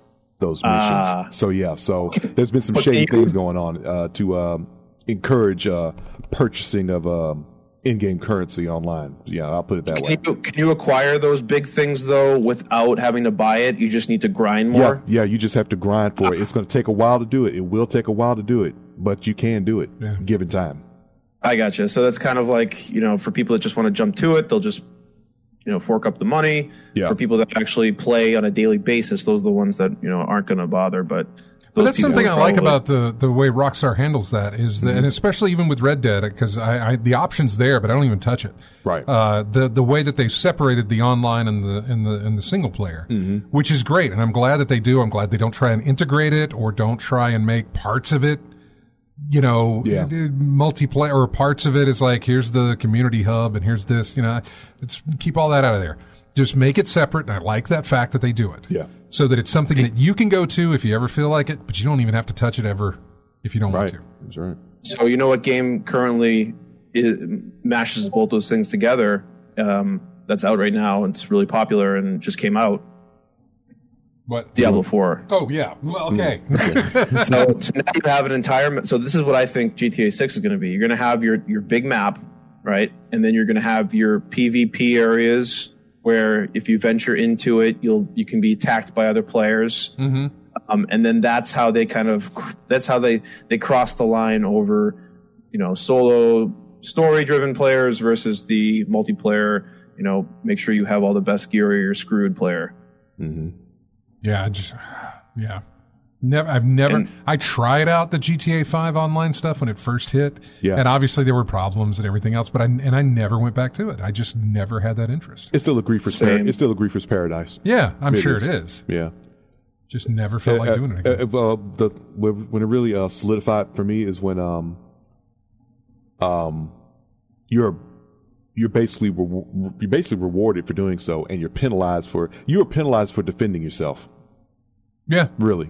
those missions. So there's been some shady things going on to encourage purchasing of in-game currency online. Yeah, I'll put it that way. Can you acquire those big things, though, without having to buy it? You just need to grind more? Yeah, you just have to grind for it. It's going to take a while to do it. It will take a while to do it, but you can do it given time. I gotcha. So that's kind of like, for people that just want to jump to it, they'll just, fork up the money. Yeah. For people that actually play on a daily basis, those are the ones that, aren't going to bother. But that's something I like about the way Rockstar handles that is that, and especially even with Red Dead, because I the option's there, but I don't even touch it. Right. The way that they separated the online and the single player, which is great, and I'm glad that they do. I'm glad they don't try and integrate it or don't try and make parts of it, multiplayer, or parts of it is like, here's the community hub and here's this, let's keep all that out of there. Just make it separate, and I like that fact that they do it. Yeah. So that it's something that you can go to if you ever feel like it, but you don't even have to touch it ever if you don't want to. That's right. So what game currently mashes both those things together that's out right now, and it's really popular and just came out? What? Diablo 4. Oh, yeah. Well, okay. So now you have an entire... So this is what I think GTA 6 is going to be. You're going to have your big map, right? And then you're going to have your PvP areas where if you venture into it, you can be attacked by other players. Mm-hmm. And then that's how they they cross the line over, solo story-driven players versus the multiplayer, make sure you have all the best gear or you're screwed player. Mm-hmm. I tried out the GTA 5 online stuff when it first hit. Yeah. And obviously there were problems and everything else, but I never went back to it. I just never had that interest. It's still a Griefer's paradise. Yeah, I'm sure it is. Yeah. Just never felt like doing it again. When it really solidified for me is when you're basically rewarded for doing so, and you're penalized for defending yourself. Yeah, really.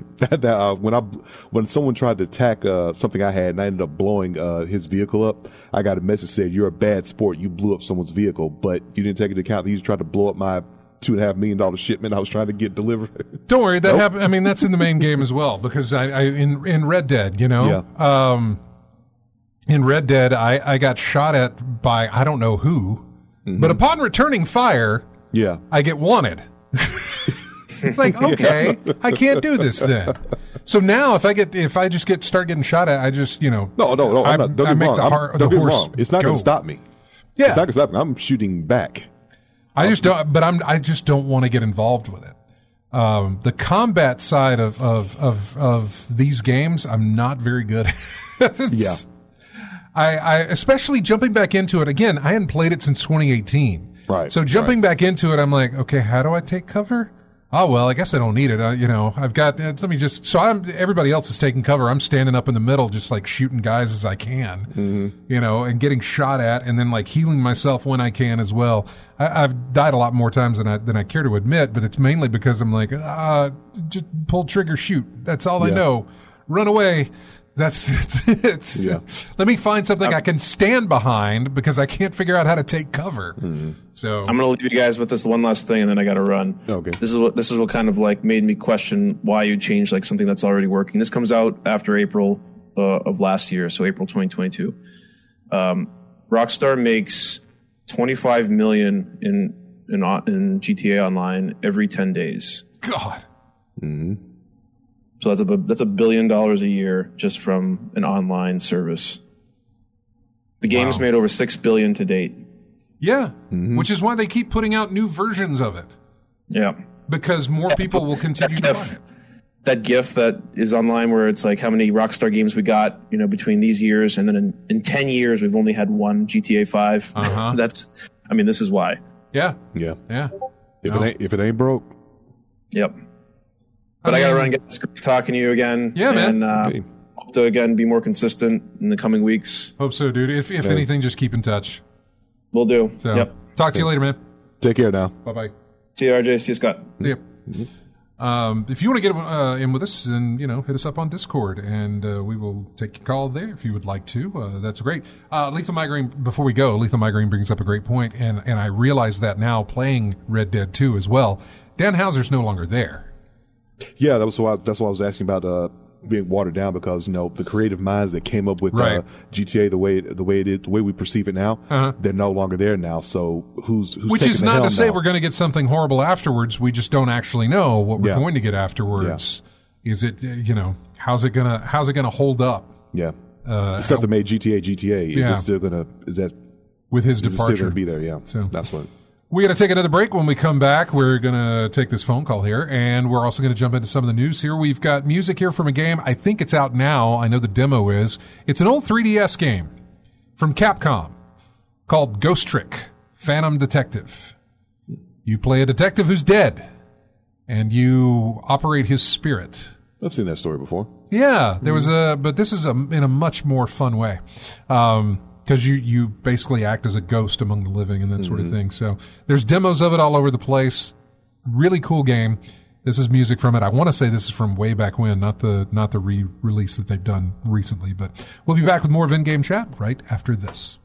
When someone tried to attack something I had, and I ended up blowing his vehicle up, I got a message that said, "You're a bad sport. You blew up someone's vehicle, but you didn't take into account that you tried to blow up my $2.5 million shipment I was trying to get delivered." Don't worry, that happened. I mean, that's in the main game as well, because in Red Dead, in Red Dead, I got shot at by I don't know who, but upon returning fire, I get wanted. It's like, okay, I can't do this then. So now if I just start getting shot at, I just, No, I'm not. Don't be wrong. It's not going to stop me. Yeah. It's not going to stop me. I'm shooting back. I just don't want to get involved with it. The combat side of these games, I'm not very good at. Yeah. I especially jumping back into it again. I hadn't played it since 2018. Right. So jumping back into it, I'm like, okay, how do I take cover? Oh, well, I guess I don't need it. I've got, everybody else is taking cover. I'm standing up in the middle, just like shooting guys as I can, and getting shot at, and then like healing myself when I can as well. I've died a lot more times than I care to admit, but it's mainly because I'm like, just pull trigger, shoot. That's all I know. Run away. It's let me find something I can stand behind because I can't figure out how to take cover. So I'm going to leave you guys with this one last thing, and then I got to run. Okay. This is what kind of like made me question why you changed like something that's already working. This comes out after April of last year, so April 2022. Rockstar makes $25 million in GTA Online every 10 days. God. Mm-hmm. So that's $1 billion a year just from an online service. The game's made over $6 billion to date. Yeah, which is why they keep putting out new versions of it. Yeah, because more people will continue to buy it. That GIF that is online where it's like how many Rockstar games we got, between these years, and then in 10 years we've only had one GTA 5. Uh-huh. This is why. Yeah. If it ain't broke. Yep. But I got to run and get talking to you again. Yeah, man. And hope to, again, be more consistent in the coming weeks. Hope so, dude. If anything, just keep in touch. Will do. So, yep. Talk to you later, man. Take care now. Bye-bye. See you, RJ. See you, Scott. Yep. If you want to get in with us, then, hit us up on Discord, and we will take your call there if you would like to. That's great. Lethal Migraine, before we go, Lethal Migraine brings up a great point, and I realize that now playing Red Dead 2 as well. Dan Houser's no longer there. Yeah, that's why I was asking about being watered down, because the creative minds that came up with GTA the way it is, the way we perceive it now, they're no longer there now. So who's which taking is the not helm to say now? we're going to get something horrible afterwards. We just don't actually know what we're going to get afterwards. Yeah. Is it how's it gonna hold up? Yeah, the stuff that made GTA is it still gonna with his departure still going to be there? Yeah, so that's what. We're going to take another break. When we come back, we're going to take this phone call here, and we're also going to jump into some of the news here. We've got music here from a game. I think it's out now. I know the demo is. It's an old 3DS game from Capcom called Ghost Trick Phantom Detective. You play a detective who's dead, and you operate his spirit. I've seen that story before. Yeah, there was but this is in a much more fun way. Because you basically act as a ghost among the living and that sort of thing. So there's demos of it all over the place. Really cool game. This is music from it. I want to say this is from way back when, not the re-release that they've done recently. But we'll be back with more of In-Game Chat right after this.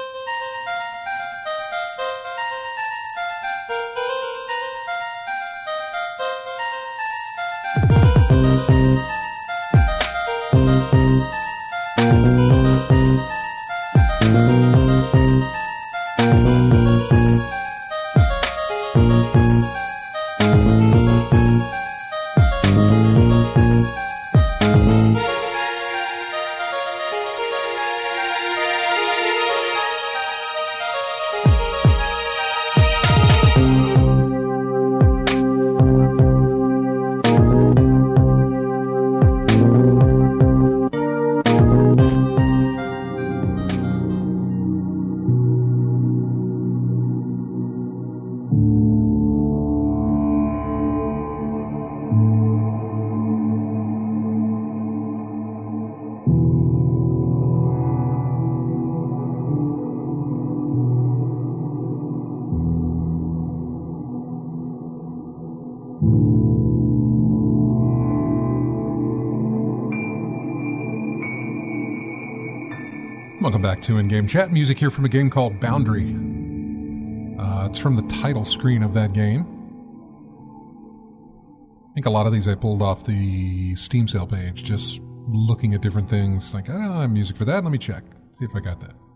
Welcome back to In-Game Chat. Music here from a game called Boundary. It's from the title screen of that game. I think a lot of these I pulled off the Steam sale page, just looking at different things. Like, I don't have music for that. Let me check. See if I got that.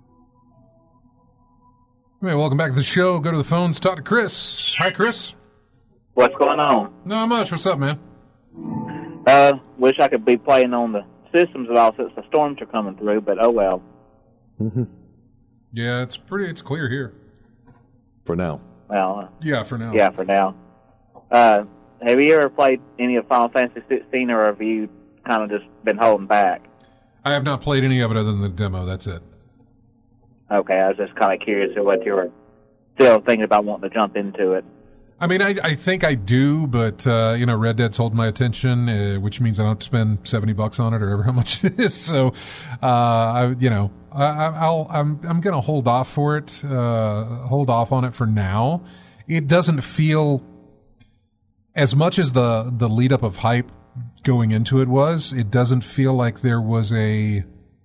Anyway, welcome back to the show. Go to the phones, talk to Chris. Hi, Chris. What's going on? Not much. What's up, man? Wish I could be playing on the systems at all since the storms are coming through, but oh well. Mm-hmm. Yeah, it's clear here. For now. Well, yeah, for now. Yeah, for now. Have you ever played any of Final Fantasy 16, or have you kind of just been holding back? I have not played any of it other than the demo. That's it. Okay, I was just kind of curious of what you were still thinking about wanting to jump into it. I mean, I think I do, but, Red Dead's holding my attention, which means I don't have to spend $70 on it or how much it is. So, I'm going to hold off on it for now. It doesn't feel as much as the lead up of hype going into it was. It doesn't feel like there was a,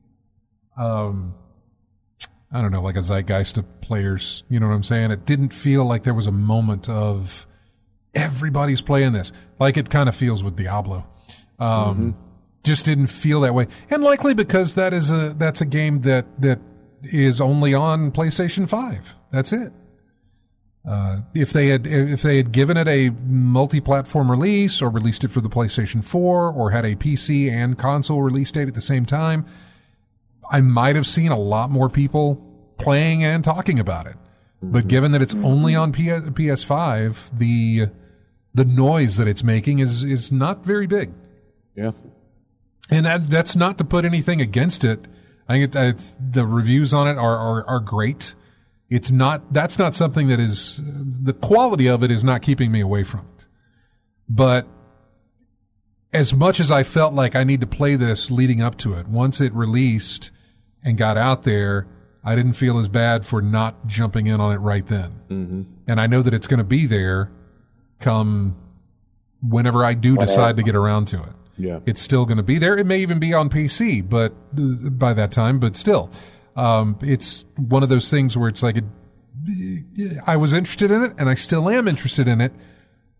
I don't know, like a zeitgeist of players. You know what I'm saying? It didn't feel like there was a moment of everybody's playing this, like it kind of feels with Diablo. Just didn't feel that way, and likely because that's a game that is only on PlayStation 5. That's it. If they had given it a multi-platform release or released it for the PlayStation 4 or had a PC and console release date at the same time, I might have seen a lot more people playing and talking about it. But given that it's only on PS5, the noise that it's making is not very big. Yeah. And that's not to put anything against it. I think the reviews on it are great. That's not something that is, the quality of it is not keeping me away from it. But as much as I felt like I need to play this leading up to it, once it released and got out there, I didn't feel as bad for not jumping in on it right then. Mm-hmm. And I know that it's going to be there come whenever I do decide to get around to it. Yeah. It's still going to be there. It may even be on PC, but by that time, but still, it's one of those things where it's like, I was interested in it and I still am interested in it,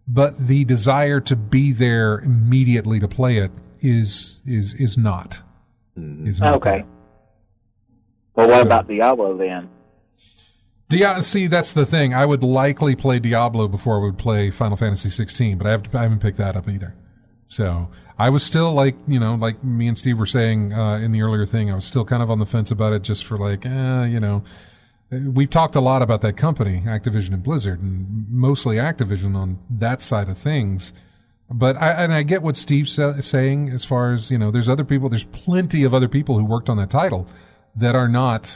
but the desire to be there immediately to play it is not. Is not okay. there. Well, what about Diablo then? See, that's the thing. I would likely play Diablo before I would play Final Fantasy 16, but I haven't picked that up either. So I was still like me and Steve were saying in the earlier thing, I was still kind of on the fence about it, just for we've talked a lot about that company, Activision and Blizzard, and mostly Activision on that side of things. But I get what Steve's saying as far as, there's plenty of other people who worked on that title that are not,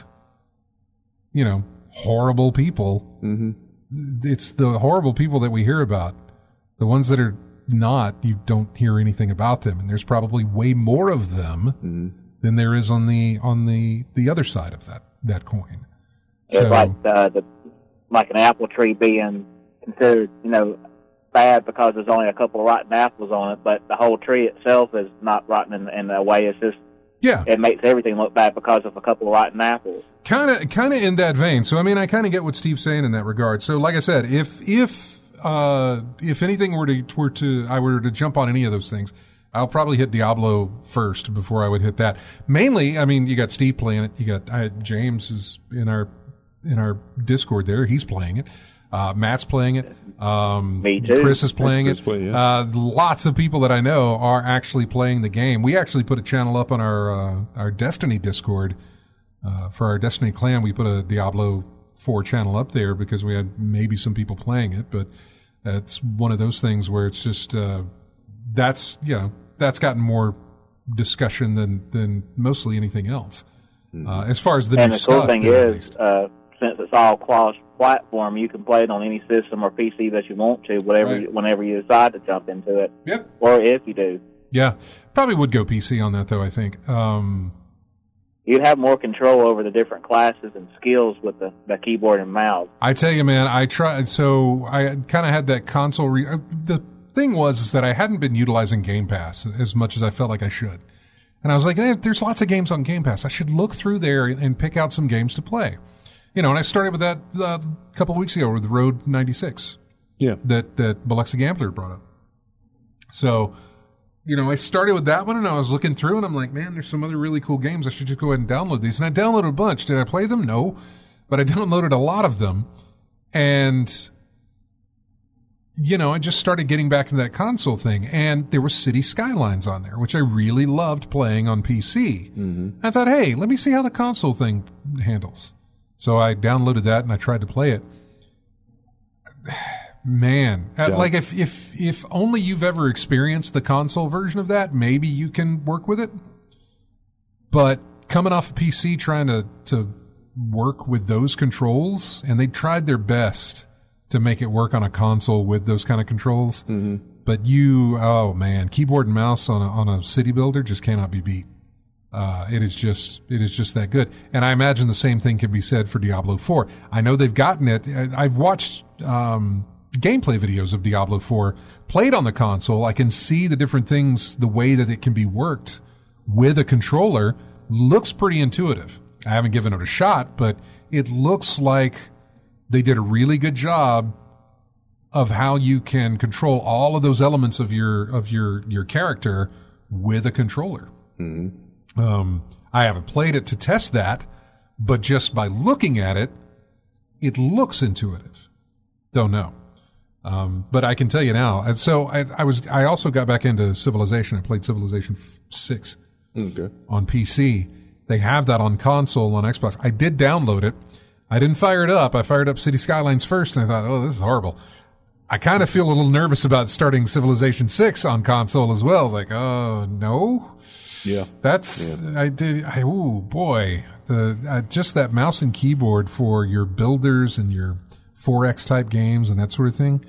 horrible people. Mm-hmm. It's the horrible people that we hear about. The ones that are not, you don't hear anything about them. And there's probably way more of them than there is on the other side of that coin. It's like an apple tree being considered, bad because there's only a couple of rotten apples on it, but the whole tree itself is not rotten in a way. It's just, it makes everything look bad because of a couple of rotten apples. Kind of in that vein. So, I mean, I kind of get what Steve's saying in that regard. So, like I said, if anything were to jump on any of those things, I'll probably hit Diablo first before I would hit that. Mainly, I mean, you got Steve playing it. You got James is in our Discord there. He's playing it. Matt's playing it. Me too. Chris is playing it. Lots of people that I know are actually playing the game. We actually put a channel up on our Destiny Discord. For our Destiny clan, we put a Diablo 4 channel up there because we had maybe some people playing it, but it's one of those things where it's just, that's gotten more discussion than mostly anything else. As far as the new stuff. And the cool thing is, since it's all cross-platform, you can play it on any system or PC that you want to, whenever you decide to jump into it. Yep. Or if you do. Yeah. Probably would go PC on that, though, I think. You'd have more control over the different classes and skills with the keyboard and mouse. I tell you, man, I tried. So I kind of had that console. The thing was that I hadn't been utilizing Game Pass as much as I felt like I should. And I was like, there's lots of games on Game Pass. I should look through there and pick out some games to play. And I started with that a couple of weeks ago with Road 96. Yeah. That Biloxi Gambler brought up. So, I started with that one and I was looking through and I'm like, man, there's some other really cool games. I should just go ahead and download these. And I downloaded a bunch. Did I play them? No. But I downloaded a lot of them. And, I just started getting back into that console thing. And there was City Skylines on there, which I really loved playing on PC. Mm-hmm. I thought, hey, let me see how the console thing handles. So I downloaded that and I tried to play it. Man, like if only you've ever experienced the console version of that, maybe you can work with it. But coming off a PC trying to work with those controls, and they tried their best to make it work on a console with those kind of controls. Mm-hmm. But keyboard and mouse on a city builder just cannot be beat. It is just that good. And I imagine the same thing can be said for Diablo 4. I know they've gotten it. I've watched gameplay videos of Diablo 4 played on the console. I can see the different things, the way that it can be worked with a controller. Looks pretty intuitive. I haven't given it a shot, but it looks like they did a really good job of how you can control all of those elements of your character with a controller. Mm-hmm. I haven't played it to test that, but just by looking at it, it looks intuitive. Don't know. But I can tell you now. And so I also got back into Civilization. I played Civilization 6 on PC. They have that on console, on Xbox. I did download it. I didn't fire it up. I fired up City Skylines first, and I thought, oh, this is horrible. I kind of feel a little nervous about starting Civilization 6 on console as well. I was like, oh, no. Yeah. Oh boy. Just that mouse and keyboard for your builders and your 4X type games and that sort of thing.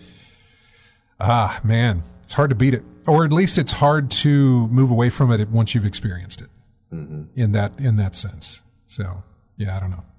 Man, it's hard to beat it. Or at least it's hard to move away from it once you've experienced it. Mm-hmm. In that sense. So, yeah, I don't know.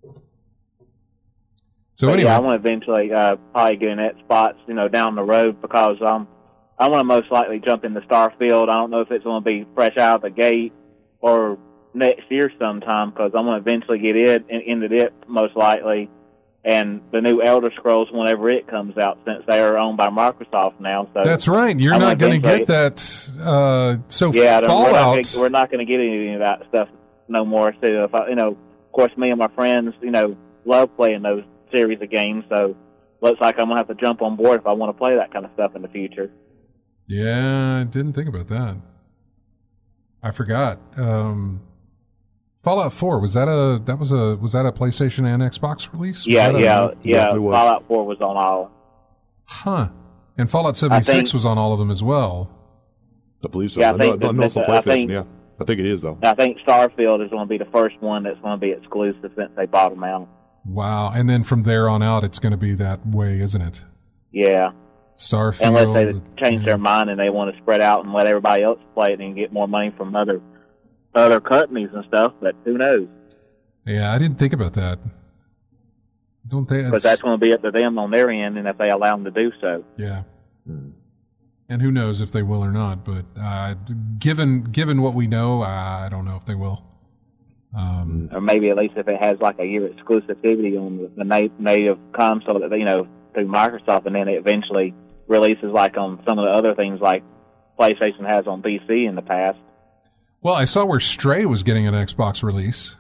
So anyway. Yeah, I want to eventually probably get in Xbox, down the road because I want to most likely jump into Starfield. I don't know if it's going to be fresh out of the gate or next year sometime because I'm going to eventually get into it most likely. and the new Elder Scrolls whenever it comes out, since they are owned by Microsoft now. So that's right. You're not going to get that. Fallout. We're not going to get any of that stuff no more. So if of course, me and my friends, love playing those series of games. So looks like I'm going to have to jump on board if I want to play that kind of stuff in the future. Yeah, I didn't think about that. I forgot. Fallout 4 was that a PlayStation and Xbox release? Yeah. Fallout 4 was on all. Huh. And Fallout 76 was on all of them as well. I believe so. Yeah, I know it's on PlayStation. I think it is though. I think Starfield is going to be the first one that's going to be exclusive since they bought them out. Wow. And then from there on out, it's going to be that way, isn't it? Yeah. Starfield. Unless they change their mind and they want to spread out and let everybody else play it and get more money from other companies and stuff, but who knows? Yeah, I didn't think about that. Don't think because that's going to be up to them on their end, and if they allow them to do so. Yeah. And who knows if they will or not? But given what we know, I don't know if they will. Or maybe at least if it has like a year exclusivity on the native console that through Microsoft, and then it eventually releases like on some of the other things like PlayStation has on PC in the past. Well, I saw where Stray was getting an Xbox release,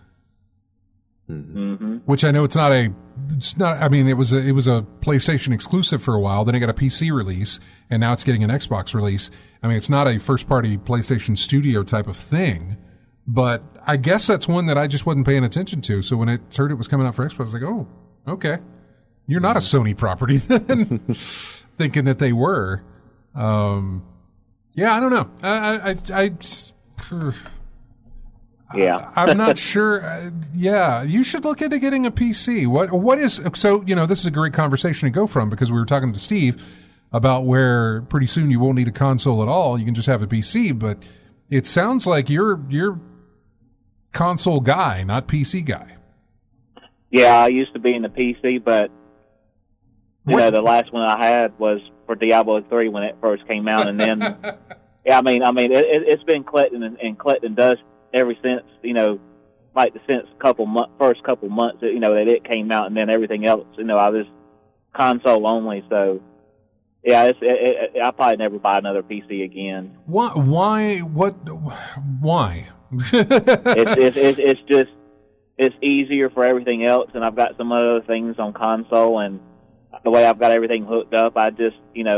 which I know it's not. I mean, it was a PlayStation exclusive for a while. Then it got a PC release, and now it's getting an Xbox release. I mean, it's not a first-party PlayStation Studio type of thing, but I guess that's one that I just wasn't paying attention to. So when I heard it was coming out for Xbox, I was like, "Oh, okay, you're not a Sony property." Then thinking that they were. Yeah, I don't know. Yeah, I'm not sure. Yeah, you should look into getting a PC. What is so? This is a great conversation to go from, because we were talking to Steve about where pretty soon you won't need a console at all. You can just have a PC. But it sounds like you're console guy, not PC guy. Yeah, I used to be in the PC, but the last one I had was for Diablo 3 when it first came out, and then. Yeah, I mean, it's been collecting and collecting dust ever since, first couple months, that it came out, and then everything else, I was console only. So, yeah, I'll probably never buy another PC again. Why? It's easier for everything else, and I've got some other things on console, and the way I've got everything hooked up, I just,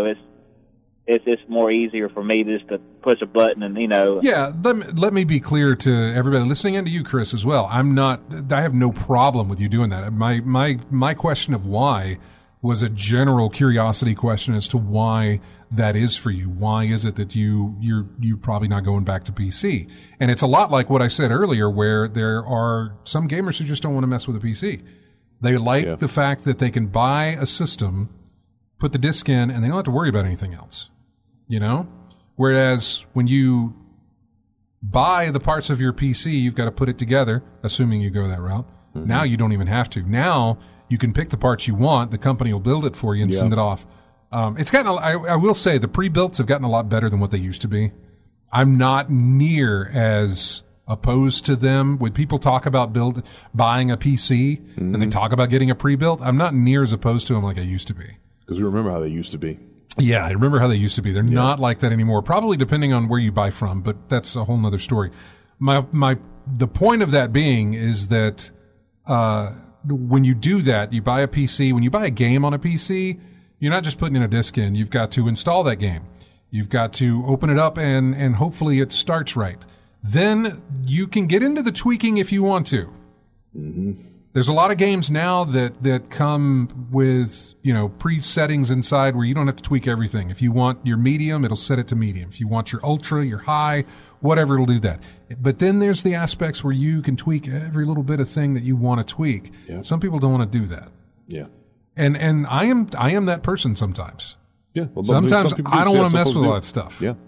it's just more easier for me just to push a button and, Yeah, let me be clear to everybody listening, and to you, Chris, as well. I have no problem with you doing that. My question of why was a general curiosity question as to why that is for you. Why is it that you're probably not going back to PC? And it's a lot like what I said earlier, where there are some gamers who just don't want to mess with a PC. They like the fact that they can buy a system, put the disc in, and they don't have to worry about anything else. Whereas when you buy the parts of your PC, you've got to put it together, assuming you go that route. Mm-hmm. Now you don't even have to. Now you can pick the parts you want. The company will build it for you and send it off. It's gotten. I will say the pre-builts have gotten a lot better than what they used to be. I'm not near as opposed to them. When people talk about buying a PC and they talk about getting a pre-built, I'm not near as opposed to them like I used to be. Because we remember how they used to be. Yeah, I remember how they used to be. They're not like that anymore. Probably depending on where you buy from, but that's a whole nother story. The point of that being is that when you do that, you buy a PC. When you buy a game on a PC, you're not just putting in a disc in. You've got to install that game. You've got to open it up and hopefully it starts right. Then you can get into the tweaking if you want to. Mm-hmm. There's a lot of games now that come with, pre-settings inside where you don't have to tweak everything. If you want your medium, it'll set it to medium. If you want your ultra, your high, whatever, it'll do that. But then there's the aspects where you can tweak every little bit of thing that you want to tweak. Yeah. Some people don't want to do that. Yeah. And I am that person sometimes. Yeah. Well, sometimes I don't want to mess with all that stuff. Yeah.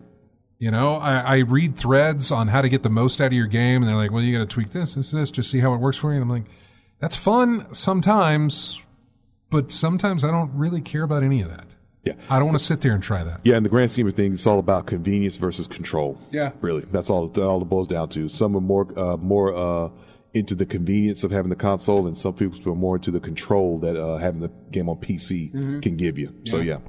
I read threads on how to get the most out of your game, and they're like, well, you got to tweak this, just see how it works for you. And I'm like, that's fun sometimes, but sometimes I don't really care about any of that. Yeah. I don't want to sit there and try that. Yeah, in the grand scheme of things, it's all about convenience versus control. Yeah. Really. That's all it boils down to. Some are more into the convenience of having the console, and some people are more into the control that having the game on PC can give you. So yeah.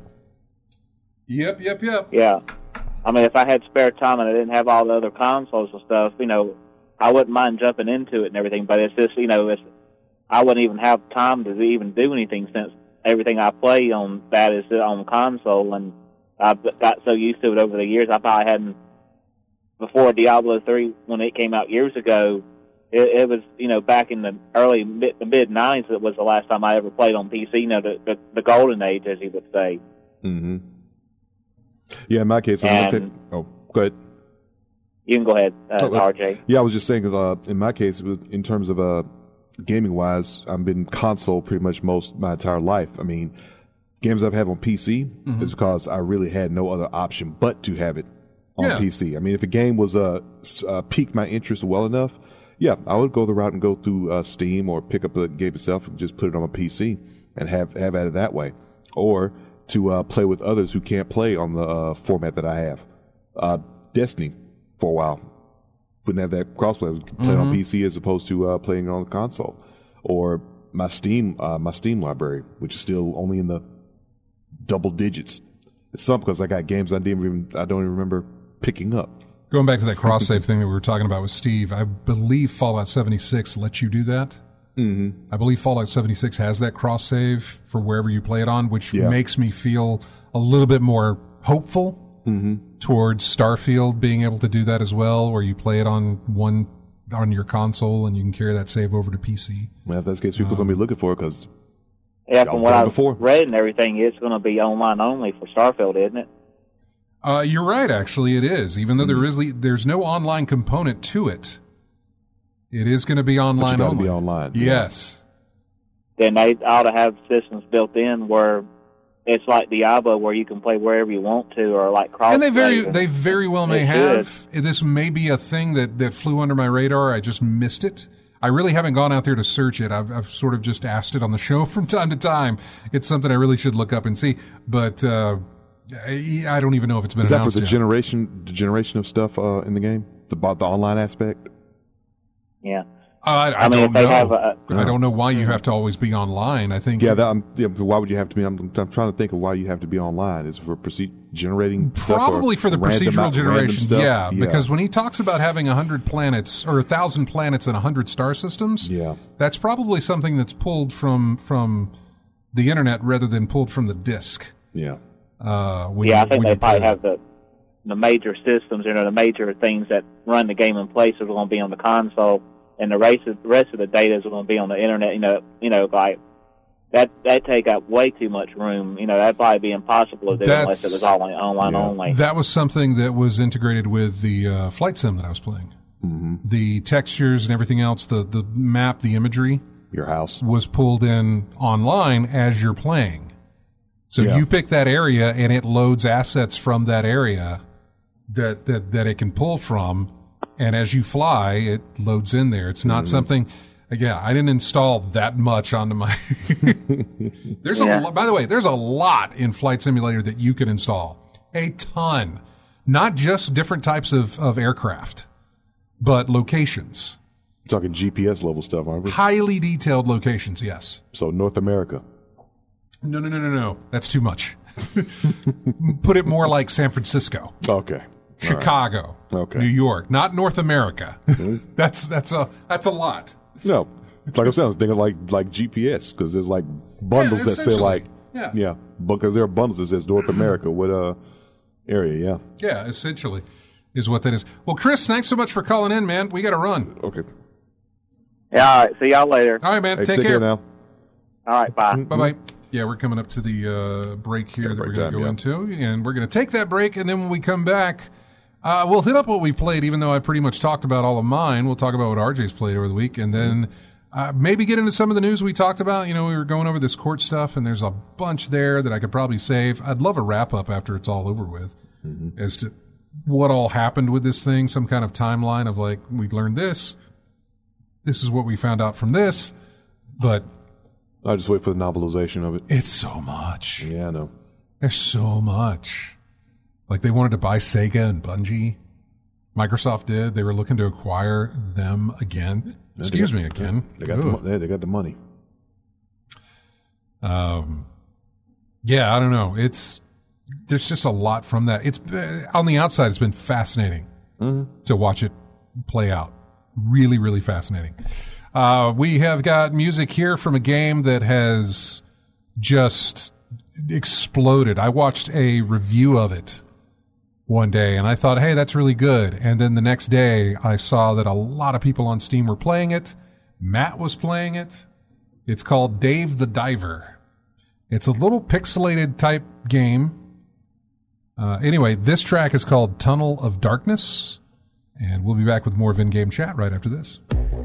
Yep. Yeah. I mean, if I had spare time and I didn't have all the other consoles and stuff, I wouldn't mind jumping into it and everything. But it's just, I wouldn't even have time to even do anything since everything I play on that is on console, and I've got so used to it over the years. I probably hadn't, before Diablo 3, when it came out years ago, it was, back in the mid-90s, it was the last time I ever played on PC, the golden age, as you would say. Mm-hmm. Yeah, in my case, go ahead. You can go ahead, RJ. Yeah, I was just saying, in my case, it was, in terms of gaming-wise, I've been console pretty much my entire life. I mean, games I've had on PC is because I really had no other option but to have it on PC. I mean, if a game was piqued my interest well enough, yeah, I would go the route and go through Steam or pick up the game itself and just put it on my PC and have at it that way. Or to play with others who can't play on the format that I have. Destiny, for a while, wouldn't have that crossplay. I was playing on PC as opposed to playing on the console. Or my Steam library, which is still only in the double digits. It's some because I got games I don't even remember picking up. Going back to that cross-save thing that we were talking about with Steve, I believe Fallout 76 lets you do that. Mm-hmm. I believe Fallout 76 has that cross-save for wherever you play it on, which makes me feel a little bit more hopeful towards Starfield being able to do that as well, where you play it on your console and you can carry that save over to PC. Well, if that's the case, people are going to be looking for it because... Yeah, from what I've read and everything, it's going to be online only for Starfield, isn't it? You're right, actually, it is. Even though there's no online component to it, it is going to be online only. But you got to be online. Yes. Then they ought to have systems built in where it's like Diablo, where you can play wherever you want to, or like cross. And they very well may have. This may be a thing that flew under my radar. I just missed it. I really haven't gone out there to search it. I've sort of just asked it on the show from time to time. It's something I really should look up and see. But I don't even know if it's been announced yet. Is that for the generation of stuff in the game? About the online aspect? Yeah. I don't know. I don't know why you have to always be online. I think. Yeah. Why would you have to be? I'm trying to think of why you have to be online. Is it for generating stuff? Probably for the procedural generation. Yeah, because when he talks about having 100 planets or 1,000 planets and 100 star systems, that's probably something that's pulled from the internet rather than pulled from the disk. Yeah. I think they probably have the major systems, the major things that run the game in place are going to be on the console. And the rest of the data is going to be on the internet. Like that take up way too much room. That'd probably be impossible to do unless it was all online only. That was something that was integrated with the flight sim that I was playing. Mm-hmm. The textures and everything else, the map, the imagery, your house was pulled in online as you're playing. So you pick that area and it loads assets from that area that it can pull from. And as you fly, it loads in there. It's not something. Again, I didn't install that much onto my. There's by the way, there's a lot in Flight Simulator that you can install. A ton, not just different types of aircraft, but locations. You're talking GPS level stuff, aren't we? Highly detailed locations, yes. So North America. No. That's too much. Put it more like San Francisco. Okay. Chicago, okay. New York, not North America. That's a lot. No, like I said, I was thinking like GPS because there's like bundles that say like because there are bundles that says North America what area yeah essentially is what that is. Well, Chris, thanks so much for calling in, man. We got to run. Okay. Yeah. All right. See y'all later. All right, man. Hey, take care now. All right. Bye. Bye. Yeah, we're coming up to the break here that we're going to go into, and we're going to take that break, and then when we come back. We'll hit up what we played, even though I pretty much talked about all of mine. We'll talk about what RJ's played over the week, and then maybe get into some of the news we talked about. We were going over this court stuff, and there's a bunch there that I could probably save. I'd love a wrap-up after it's all over with as to what all happened with this thing, some kind of timeline of, like, we learned this is what we found out from this, but... I just wait for the novelization of it. It's so much. Yeah, I know. There's so much. Like, they wanted to buy Sega and Bungie. Microsoft did. They were looking to acquire them again. Excuse me again. They got the money. Yeah, I don't know. There's just a lot from that. It's on the outside. It's been fascinating to watch it play out. Really, really fascinating. We have got music here from a game that has just exploded. I watched a review of it one day and I thought, hey, that's really good. And then the next day I saw that a lot of people on Steam were playing it. Matt was playing it. It's called Dave the Diver. It's a little pixelated type game. Anyway, this track is called Tunnel of Darkness, and we'll be back with more of In-Game Chat right after this.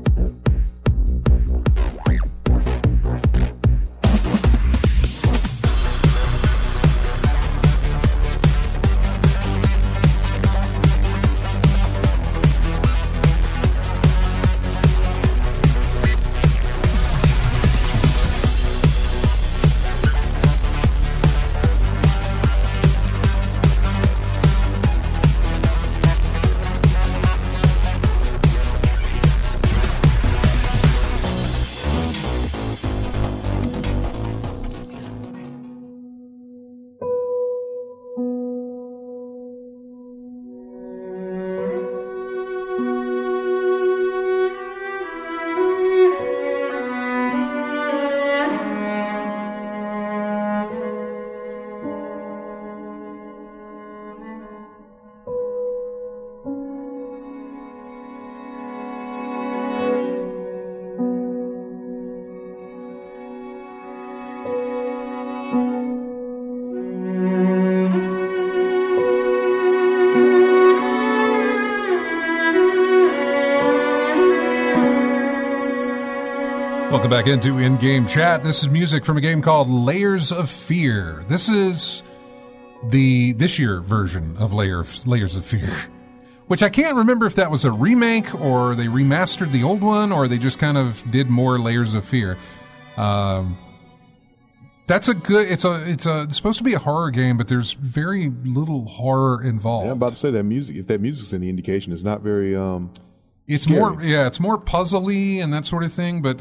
Welcome back into In-Game Chat. This is music from a game called Layers of Fear. This is this year version of Layers of Fear, which I can't remember if that was a remake or they remastered the old one or they just kind of did more Layers of Fear. That's a good. It's supposed to be a horror game, but there's very little horror involved. Yeah, I'm about to say that music. If that music's any indication, it's not very. It's scary. It's more puzzly and that sort of thing. But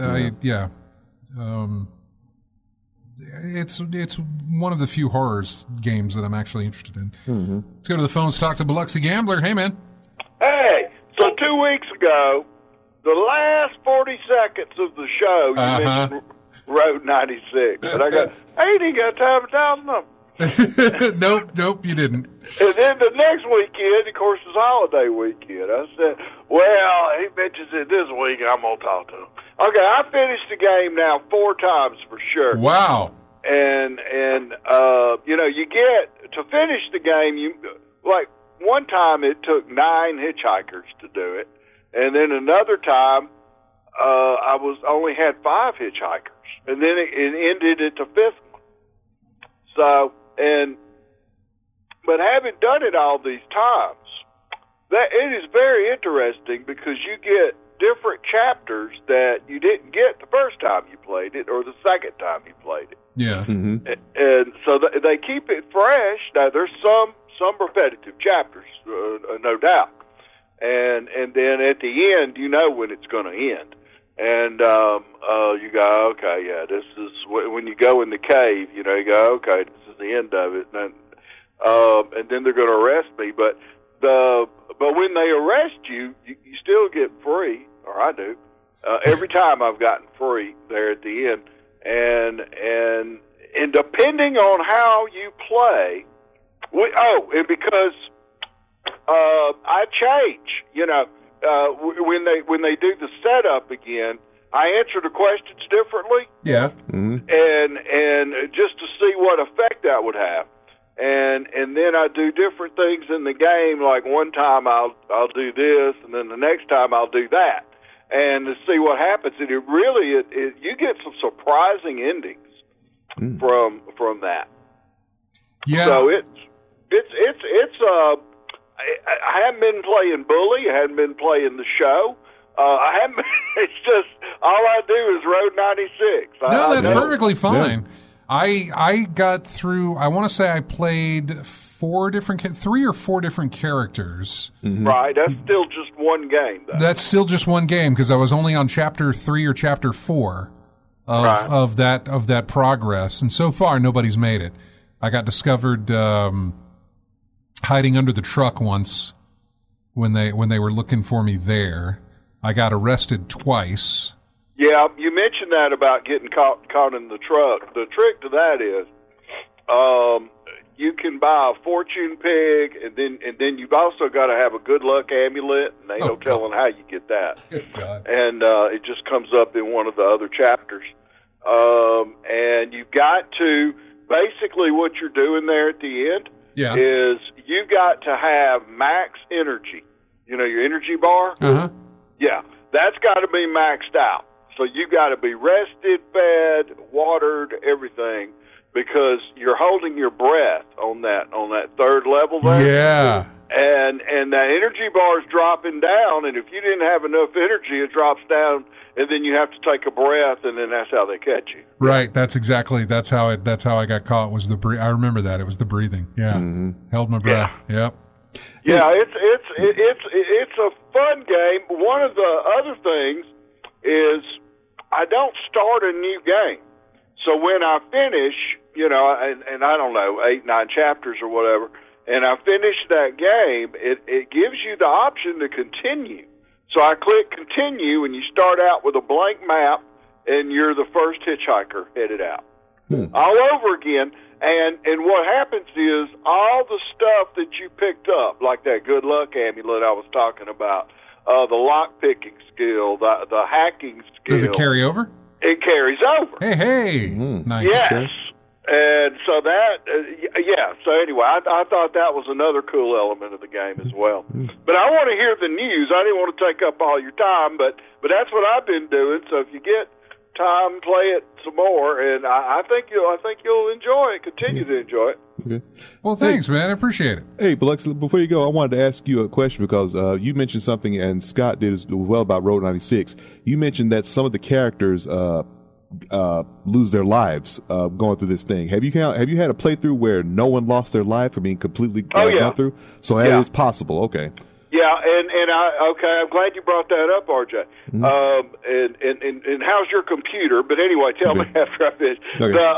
it's one of the few horrors games that I'm actually interested in. Mm-hmm. Let's go to the phones. Talk to Biloxi Gambler. Hey, man. Hey, so 2 weeks ago, the last 40 seconds of the show, you mentioned Road 96, and I go, hey, you ain't got time to tell them. Nope, you didn't. And then the next weekend, of course, is holiday weekend. I said, well, he mentions it this week, I'm going to talk to him. Okay, I finished the game now 4 times for sure. Wow. And you get, to finish the game, like one time it took 9 hitchhikers to do it. And then another time, I only had 5 hitchhikers. And then it ended at the 5th one. So, but having done it all these times, it is very interesting because you get different chapters that you didn't get the first time you played it or the second time you played it. Yeah. Mm-hmm. And so they keep it fresh. Now, there's some repetitive chapters, no doubt. And then at the end, you know when it's going to end. And you go, okay, yeah, this is when you go in the cave. You go, okay, this is the end of it. And then they're going to arrest me. But when they arrest you, you still get free, or I do. Every time I've gotten free there at the end, and depending on how you play, and because I change, when they do the setup again, I answer the questions differently. Yeah. Mm-hmm. And just to see what effect that would have. And then I do different things in the game, like one time I'll do this, and then the next time I'll do that. And to see what happens. And it really you get some surprising endings from that. Yeah. So it's I haven't been playing Bully. I haven't been playing the show. I haven't. It's just all I do is Road 96. No, that's perfectly fine. I got through. I want to say I played 3 or 4 different characters. Mm-hmm. Right. That's still just one game, though. That's still just one game because I was only on chapter 3 or chapter 4 of that progress, and so far nobody's made it. I got discovered hiding under the truck once when they were looking for me there. I got arrested twice. Yeah, you mentioned that about getting caught in the truck. The trick to that is, you can buy a fortune pig, and then you've also got to have a good luck amulet, and ain't no telling how you get that. Good God. And it just comes up in one of the other chapters. And you've got to, basically what you're doing there at the end is you've got to have max energy. You know, your energy bar? Uh-huh. Yeah, that's got to be maxed out. So you got to be rested, fed, watered, everything, because you're holding your breath on that third level there. Yeah. And that energy bar is dropping down, and if you didn't have enough energy, it drops down, and then you have to take a breath, and then that's how they catch you. Right. That's how I got caught. Was the I remember that it was the breathing. Yeah. Mm-hmm. Held my breath. Yeah. Yep. Yeah, it's a fun game. One of the other things is I don't start a new game. So when I finish, you know, and I don't know, 8, 9 chapters or whatever, and I finish that game, it gives you the option to continue. So I click continue, and you start out with a blank map, and you're the first hitchhiker headed out. All over again. And what happens is all the stuff that you picked up, like that good luck amulet I was talking about, the lock picking skill, the hacking skill. Does it carry over? It carries over. Hey. Nice. Yes. Okay. And so that, so anyway, I thought that was another cool element of the game as well. But I want to hear the news. I didn't want to take up all your time, but that's what I've been doing. So if you get time, play it some more, and I think you'll enjoy it. Continue to enjoy it. Okay. Well, thanks, man. I appreciate it. Hey, Biloxi, before you go, I wanted to ask you a question because you mentioned something, and Scott did as well about Road 96. You mentioned that some of the characters lose their lives going through this thing. Have you had a playthrough where no one lost their life for being completely gone through? So that is possible. Okay. Yeah, and I'm glad you brought that up, RJ. Mm-hmm. And how's your computer? But anyway, tell me after I finish.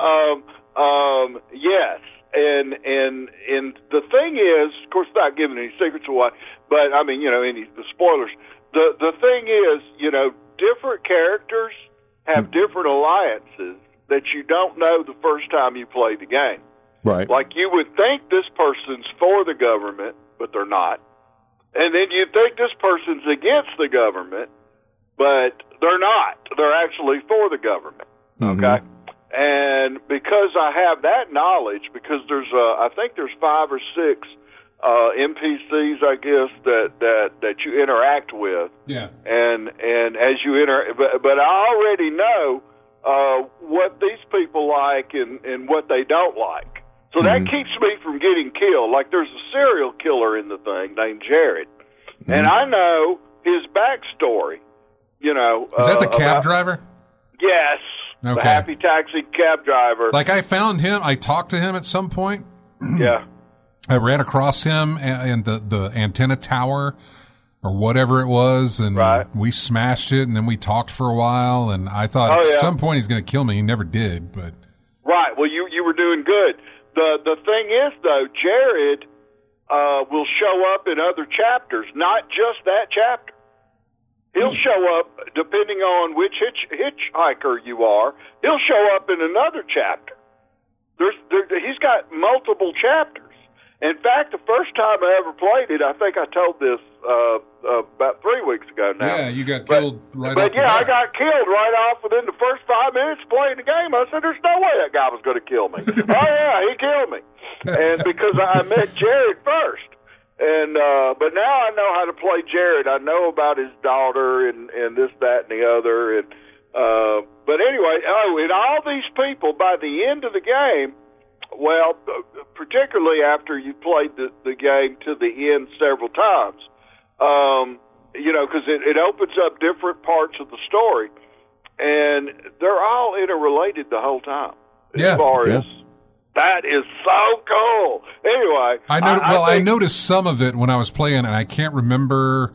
Okay. Yes, and the thing is, of course, not giving any secrets away, but I mean, you know, any the spoilers. The thing is, you know, different characters have different alliances that you don't know the first time you play the game. Right. Like you would think this person's for the government, but they're not. And then you think this person's against the government, but they're not. They're actually for the government. Okay? And because I have that knowledge, because I think there's 5 or 6 NPCs, I guess, that you interact with. Yeah. And as you but I already know what these people like and what they don't like. So that keeps me from getting killed. Like there's a serial killer in the thing named Jared, and I know his backstory. You know, is that the cab driver? Yes, the Happy Taxi cab driver. Like I found him. I talked to him at some point. Yeah, I ran across him and the antenna tower or whatever it was, and we smashed it, and then we talked for a while. And I thought at some point he's going to kill me. He never did, but right. Well, you were doing good. The thing is, though, Jared will show up in other chapters, not just that chapter. He'll show up, depending on which hitchhiker you are, he'll show up in another chapter. He's got multiple chapters. In fact, the first time I ever played it, I think I told this about 3 weeks ago now. Yeah, you got killed right off the bat. But yeah, I got killed right off within the first 5 minutes playing the game. I said, there's no way that guy was going to kill me. Oh, yeah, he killed me. And because I met Jared first. And but now I know how to play Jared. I know about his daughter and this, that, and the other. And but anyway, and all these people, by the end of the game, well, particularly after you played the game to the end several times, you know, because it opens up different parts of the story, and they're all interrelated the whole time. Yeah. As far as that is so cool. Anyway, I noticed some of it when I was playing, and I can't remember.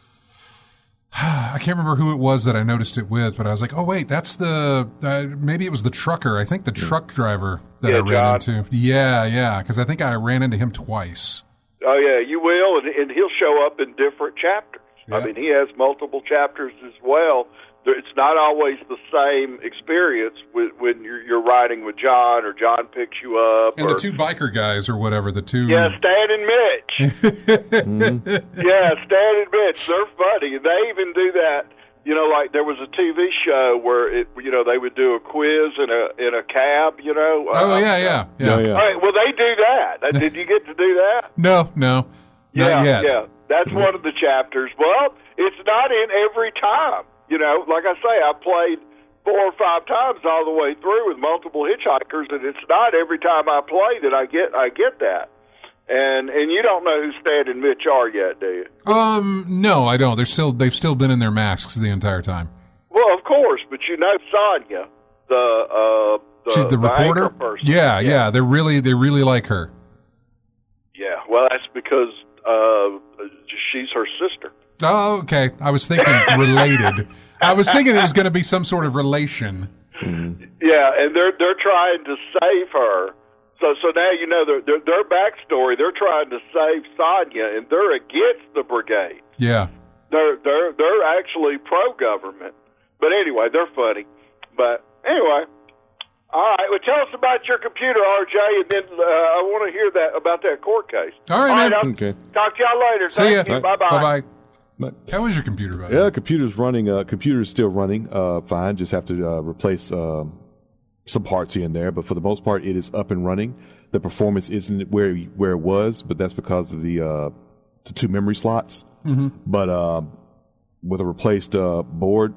I can't remember who it was that I noticed it with, but I was like, oh, wait, that's maybe it was the trucker. I think the truck driver that I ran into. Yeah, because I think I ran into him twice. Oh, yeah, you will, and he'll show up in different chapters. Yeah. I mean, he has multiple chapters as well. It's not always the same experience when you're riding with John, or John picks you up. And the two biker guys or whatever, the two... Yeah, Stan and Mitch. Yeah, Stan and Mitch, they're funny. They even do that, like there was a TV show where, they would do a quiz in a cab, Oh, yeah. All right, well, they do that. Did you get to do that? No, not yet. Yeah, that's one of the chapters. Well, it's not in every time. Like I say, I played 4 or 5 times all the way through with multiple hitchhikers, and it's not every time I play that I get that. And you don't know who Stan and Mitch are yet, do you? No, I don't. They've still been in their masks the entire time. Well, of course, but Sonia, she's the reporter. Anchor person. Yeah. They really like her. Yeah, well, that's because she's her sister. Oh, okay. I was thinking related. I was thinking it was going to be some sort of relation. Yeah, and they're trying to save her. So now you know their backstory. They're trying to save Sonia, and they're against the brigade. Yeah, they're actually pro-government. But anyway, they're funny. But anyway, all right. Well, tell us about your computer, RJ, and then I want to hear about that court case. All right, man. Okay. Talk to y'all later. See ya. Thank you. Bye-bye. Bye-bye. How is your computer, by the way? Yeah, computer's running. Computer's still running fine. Just have to replace some parts here and there, but for the most part, it is up and running. The performance isn't where it was, but that's because of the 2 memory slots. Mm-hmm. But with a replaced board,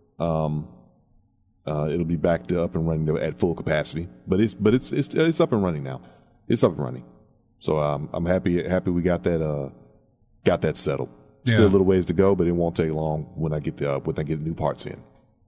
it'll be back to up and running at full capacity. But it's up and running now. It's up and running. So I'm happy we got that settled. Yeah. Still a little ways to go, but it won't take long when I get the new parts in.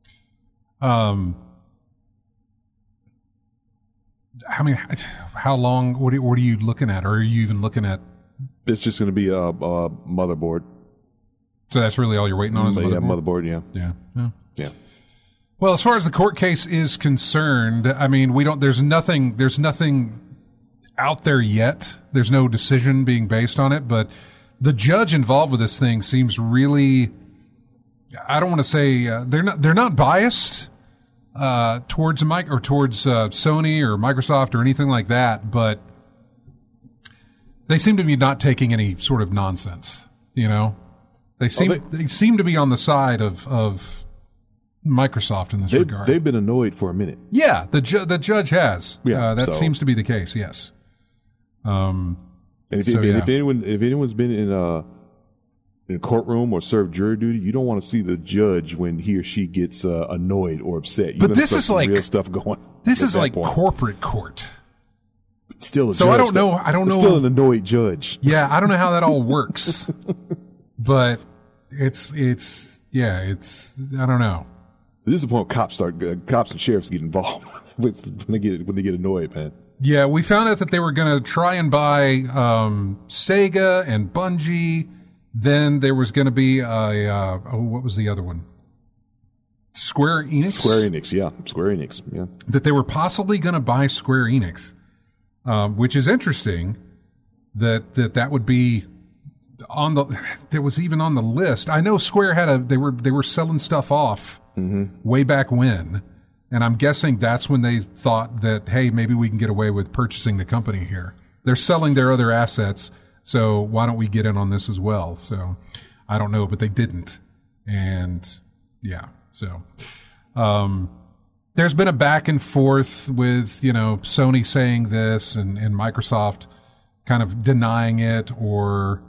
How long? What are you looking at? Or are you even looking at? It's just going to be a motherboard. So that's really all you're waiting on is a motherboard? Yeah, motherboard. Yeah. Well, as far as the court case is concerned, I mean, there's nothing out there yet. There's no decision being based on it, but the judge involved with this thing seems really, I don't want to say, they're not biased towards Sony or Microsoft or anything like that, but they seem to be not taking any sort of nonsense. They seem to be on the side of Microsoft in this regard. They've been annoyed for a minute. Yeah, the judge has. Yeah, that seems to be the case. Yes. And if anyone's been in a courtroom or served jury duty, you don't want to see the judge when he or she gets annoyed or upset. But this is like real stuff going. This is like corporate court. It's still a so judge. I don't know. It's still an annoyed judge. Yeah, I don't know how that all works, but it's I don't know. This is the point cops and sheriffs get involved when they get annoyed, man. Yeah, we found out that they were going to try and buy Sega and Bungie. Then there was going to be what was the other one? Square Enix? Square Enix, yeah. That they were possibly going to buy Square Enix, which is interesting that would be on that was even on the list. I know Square they were selling stuff off way back when. And I'm guessing that's when they thought that, hey, maybe we can get away with purchasing the company here. They're selling their other assets, so why don't we get in on this as well? So I don't know, but they didn't. And yeah, so there's been a back and forth with, Sony saying this and Microsoft kind of denying it or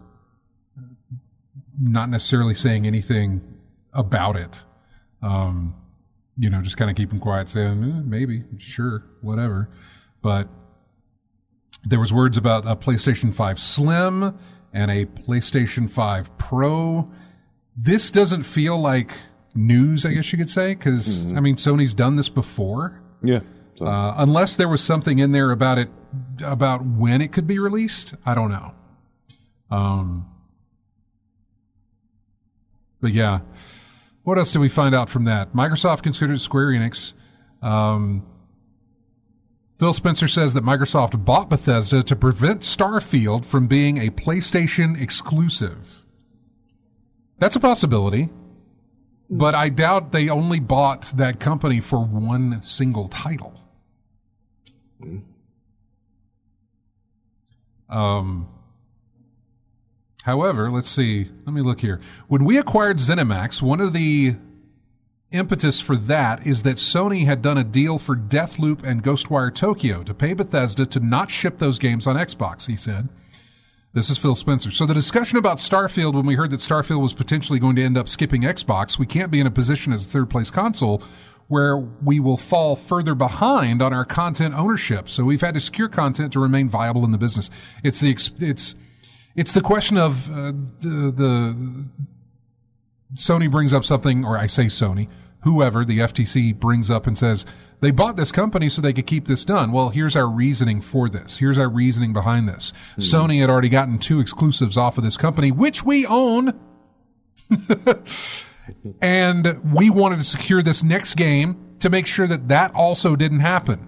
not necessarily saying anything about it. Just kind of keeping quiet, saying, maybe, sure, whatever. But there was words about a PlayStation 5 Slim and a PlayStation 5 Pro. This doesn't feel like news, I guess you could say, because, Sony's done this before. Yeah. So. Unless there was something in there about it, about when it could be released. I don't know. But yeah. What else did we find out from that? Microsoft considered Square Enix. Phil Spencer says that Microsoft bought Bethesda to prevent Starfield from being a PlayStation exclusive. That's a possibility. But I doubt they only bought that company for one single title. However, let's see. Let me look here. When we acquired ZeniMax, one of the impetus for that is that Sony had done a deal for Deathloop and Ghostwire Tokyo to pay Bethesda to not ship those games on Xbox, he said. This is Phil Spencer. So the discussion about Starfield, when we heard that Starfield was potentially going to end up skipping Xbox, we can't be in a position as a third-place console where we will fall further behind on our content ownership. So we've had to secure content to remain viable in the business. It's the question of the Sony brings up something, or I say Sony, whoever, the FTC brings up and says, they bought this company so they could keep this done. Well, here's our reasoning for this. Here's our reasoning behind this. Sony had already gotten 2 exclusives off of this company, which we own. And we wanted to secure this next game to make sure that that also didn't happen.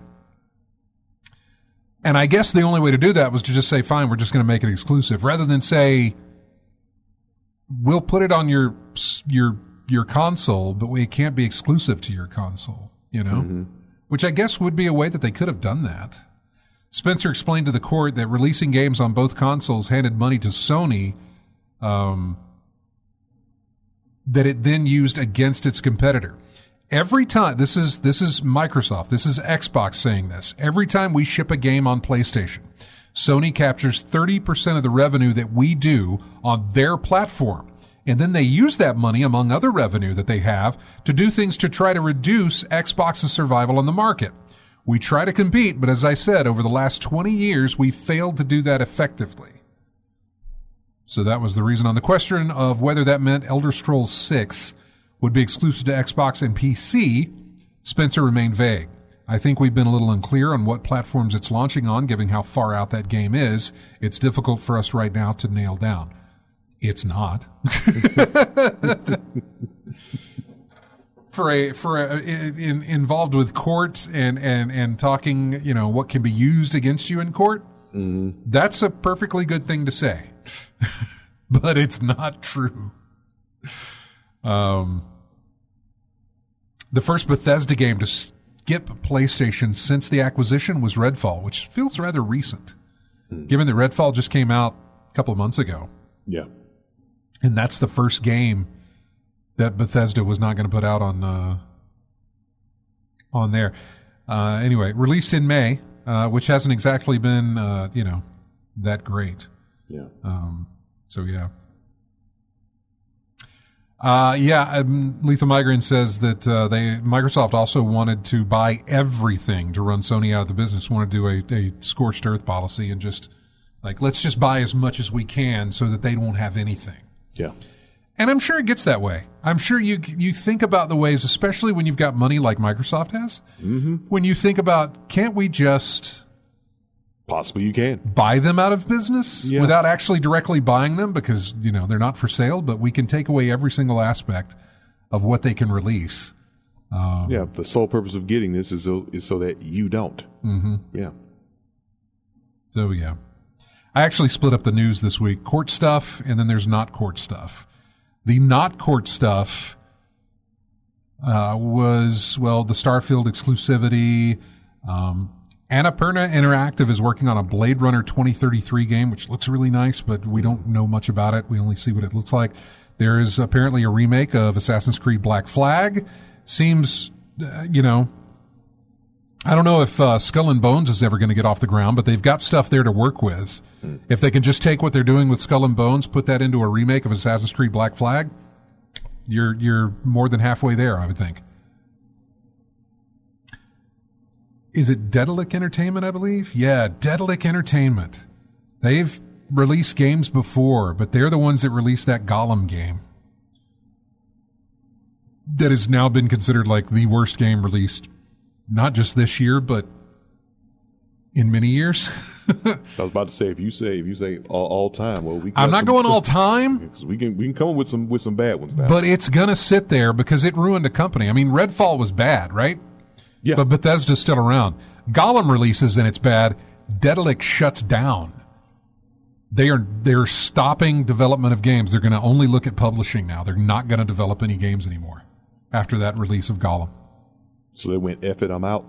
And I guess the only way to do that was to just say, fine, we're just going to make it exclusive, rather than say, we'll put it on your console, but it can't be exclusive to your console, you know? Mm-hmm. Which I guess would be a way that they could have done that. Spencer explained to the court that releasing games on both consoles handed money to Sony that it then used against its competitor. Every time, this is Microsoft, this is Xbox saying this, every time we ship a game on PlayStation, Sony captures 30% of the revenue that we do on their platform. And then they use that money, among other revenue that they have, to do things to try to reduce Xbox's survival in the market. We try to compete, but as I said, over the last 20 years, we failed to do that effectively. So that was the reason. On the question of whether that meant Elder Scrolls 6 would be exclusive to Xbox and PC, Spencer remained vague. I think we've been a little unclear on what platforms it's launching on, given how far out that game is. It's difficult for us right now to nail down. It's not. Involved with court and talking, you know, what can be used against you in court, that's a perfectly good thing to say. But it's not true. The first Bethesda game to skip PlayStation since the acquisition was Redfall, which feels rather recent, given that Redfall just came out a couple of months ago. Yeah. And that's the first game that Bethesda was not going to put out on there. Anyway, released in May, which hasn't exactly been, that great. Yeah. So yeah. Lethal Migraine says that Microsoft also wanted to buy everything to run Sony out of the business. Wanted to do a scorched earth policy and just let's just buy as much as we can so that they won't have anything. Yeah. And I'm sure it gets that way. I'm sure you think about the ways, especially when you've got money like Microsoft has, when you think about, can't we just possibly you can buy them out of business without actually directly buying them because, they're not for sale, but we can take away every single aspect of what they can release. The sole purpose of getting this is so that you don't. Mm-hmm. Yeah. So, yeah. I actually split up the news this week. Court stuff, and then there's not court stuff. The not court stuff was, the Starfield exclusivity. Annapurna Interactive is working on a Blade Runner 2033 game, which looks really nice, but we don't know much about it. We only see what it looks like. There is apparently a remake of Assassin's Creed Black Flag. Seems, I don't know if Skull and Bones is ever going to get off the ground, but they've got stuff there to work with. If they can just take what they're doing with Skull and Bones, put that into a remake of Assassin's Creed Black Flag, you're more than halfway there, I would think. Is it Daedalic Entertainment, I believe? Yeah, Daedalic Entertainment. They've released games before, but they're the ones that released that Gollum game that has now been considered like the worst game released not just this year, but in many years. I was about to say if you say all time, well, I'm not going all time. We can come up with some bad ones now. But it's gonna sit there because it ruined a company. I mean, Redfall was bad, right? Yeah. But Bethesda's still around. Gollum releases and it's bad. Daedalic shuts down. They're stopping development of games. They're going to only look at publishing now. They're not going to develop any games anymore after that release of Gollum. So they went, F it, I'm out.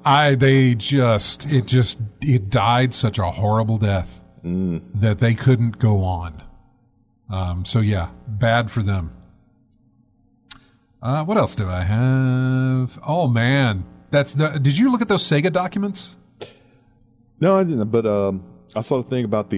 It died such a horrible death that they couldn't go on. So yeah, bad for them. What else did I have? Oh man, did you look at those Sega documents? No, I didn't. But I saw the thing about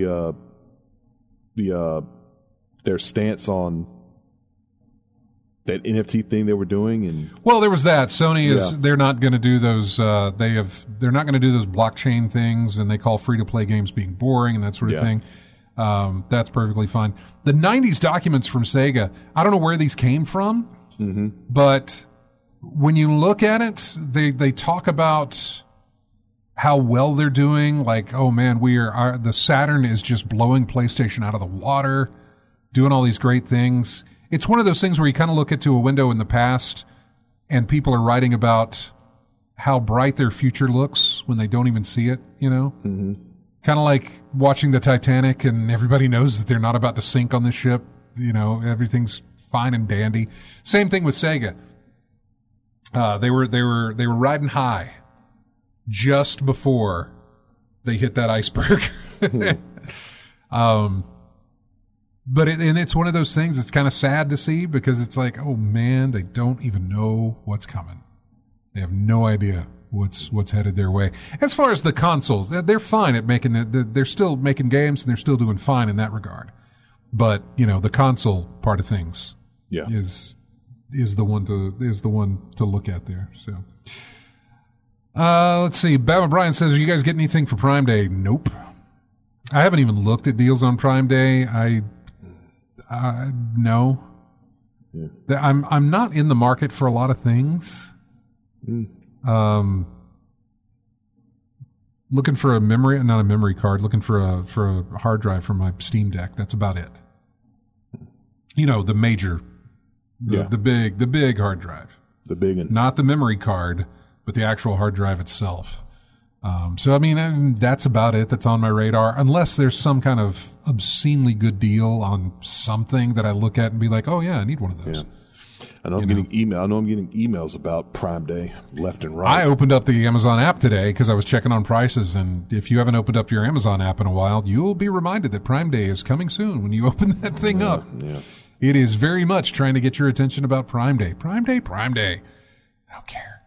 their stance on that NFT thing they were doing, and well, there was that. Sony is they're not going to do those. They're not going to do those blockchain things, and they call free to play games being boring and that sort of thing. That's perfectly fine. The '90s documents from Sega, I don't know where these came from, but when you look at it, they talk about how well they're doing. Like, oh man, the Saturn is just blowing PlayStation out of the water, doing all these great things. It's one of those things where you kind of look into a window in the past and people are writing about how bright their future looks when they don't even see it, you know? Mm-hmm. Kind of like watching the Titanic and everybody knows that they're not about to sink on this ship. You know, everything's fine and dandy. Same thing with Sega. They were riding high just before they hit that iceberg. But it's one of those things that's kind of sad to see because it's like, oh man, they don't even know what's coming. They have no idea what's headed their way. As far as the consoles, they're fine at they're still making games and they're still doing fine in that regard. But, you know, the console part of things is the one to look at there. So let's see. Bama Brian says, are you guys getting anything for Prime Day? Nope. I haven't even looked at deals on Prime Day. No. Yeah. I'm not in the market for a lot of things. Looking for not a memory card, looking for a hard drive for my Steam Deck. That's about it. You know, the major, the big hard drive. The big one. Not the memory card, but the actual hard drive itself. So, I mean, that's about it that's on my radar, unless there's some kind of obscenely good deal on something that I look at and be like, oh, yeah, I need one of those. Yeah. I know I'm getting emails about Prime Day left and right. I opened up the Amazon app today because I was checking on prices, and if you haven't opened up your Amazon app in a while, you'll be reminded that Prime Day is coming soon when you open that thing up. Yeah. It is very much trying to get your attention about Prime Day. Prime Day, Prime Day. I don't care.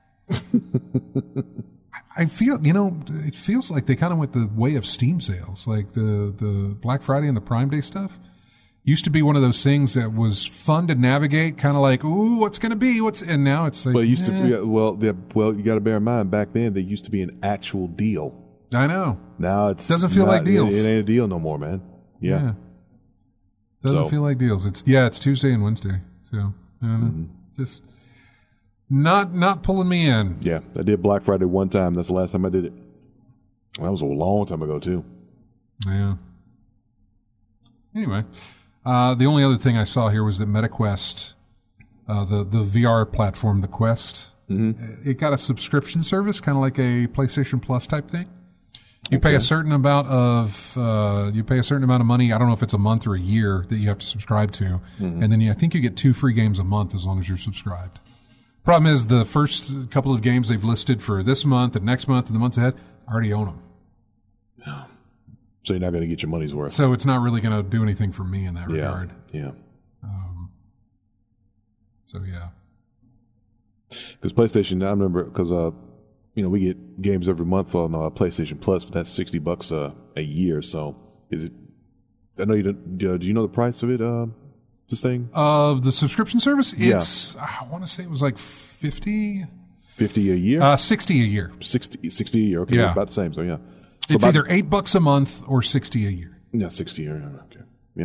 I feel, it feels like they kind of went the way of Steam sales, like the Black Friday and the Prime Day stuff. Used to be one of those things that was fun to navigate, kind of like, ooh, what's going to be? And now it's like, well, it used to be, you got to bear in mind, back then, there used to be an actual deal. I know. Now it doesn't feel like deals. It ain't a deal no more, man. Yeah. Doesn't feel like deals. It's Tuesday and Wednesday. So, I don't know. Just not pulling me in. Yeah. I did Black Friday one time. That's the last time I did it. That was a long time ago, too. Yeah. Anyway, the only other thing I saw here was that MetaQuest, the VR platform, the Quest, it got a subscription service, kind of like a PlayStation Plus type thing. You pay a certain amount of money. I don't know if it's a month or a year that you have to subscribe to, and then I think you get 2 free games a month as long as you're subscribed. Problem is, the first couple of games they've listed for this month and next month and the months ahead, I already own them. No. So you're not going to get your money's worth. So it's not really going to do anything for me in that regard. Yeah. So yeah. Because PlayStation, I remember, because we get games every month on PlayStation Plus, but that's $60 a year. So is it? I know you don't. Do you know the price of it? This thing of the subscription service? It's I want to say it was like 50 a year. 60 a year. 60 a year. Okay, about the same. So yeah. So it's either $8 a month or 60 a year. Yeah, 60 a year. Okay. Yeah.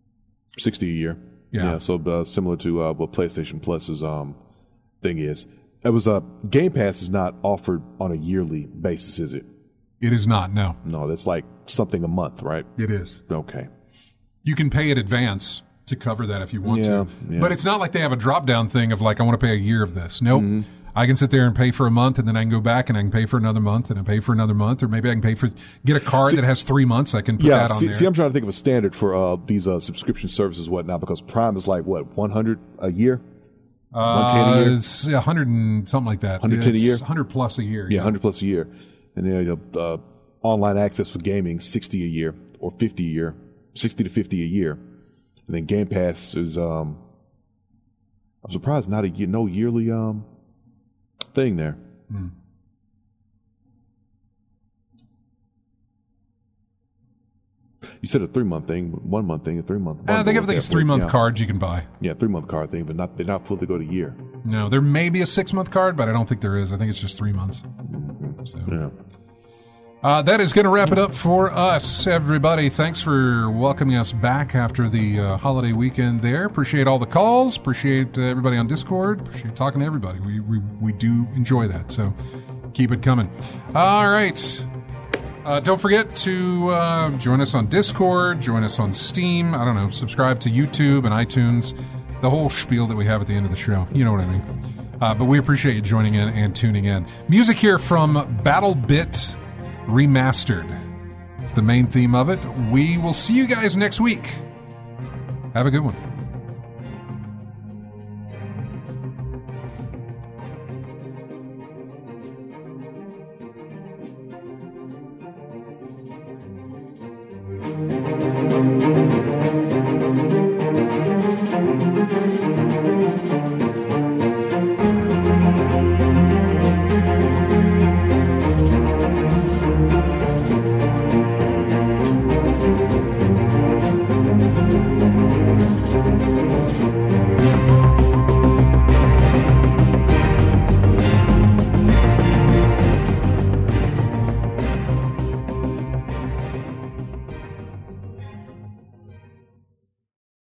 60 a year. Yeah. So similar to what PlayStation Plus's thing is. It was a Game Pass is not offered on a yearly basis, is it? It is not. No. No, that's like something a month, right? It is. Okay. You can pay in advance to cover that if you want to. Yeah. But it's not like they have a drop-down thing of like, I want to pay a year of this. Nope. I can sit there and pay for a month, and then I can go back and I can pay for another month, and I pay for another month, or maybe I can get a card that has 3 months. I can put that on there. See, I'm trying to think of a standard for these subscription services, whatnot, because Prime is like, what, 100 a year? 110 a year? It's 100 and something like that. 110 a year? 100 plus a year. Yeah, 100 plus a year. And then online access for gaming, 60 a year, or 50 a year, 60 to 50 a year. And then Game Pass is, I'm surprised not no yearly thing there. You said a 3-month thing, 1 month thing, a 3-month. I think everything's 3-month cards you can buy. Yeah, 3-month card thing, but they're not fully to go to year. No, there may be a 6-month card, but I don't think there is. I think it's just 3 months. So. Yeah. That is going to wrap it up for us, everybody. Thanks for welcoming us back after the holiday weekend there. Appreciate all the calls. Appreciate everybody on Discord. Appreciate talking to everybody. We do enjoy that, so keep it coming. All right. Don't forget to join us on Discord, join us on Steam. I don't know, subscribe to YouTube and iTunes. The whole spiel that we have at the end of the show. You know what I mean. But we appreciate you joining in and tuning in. Music here from BattleBit Remastered. It's the main theme of it. We will see you guys next week. Have a good one. Thank you.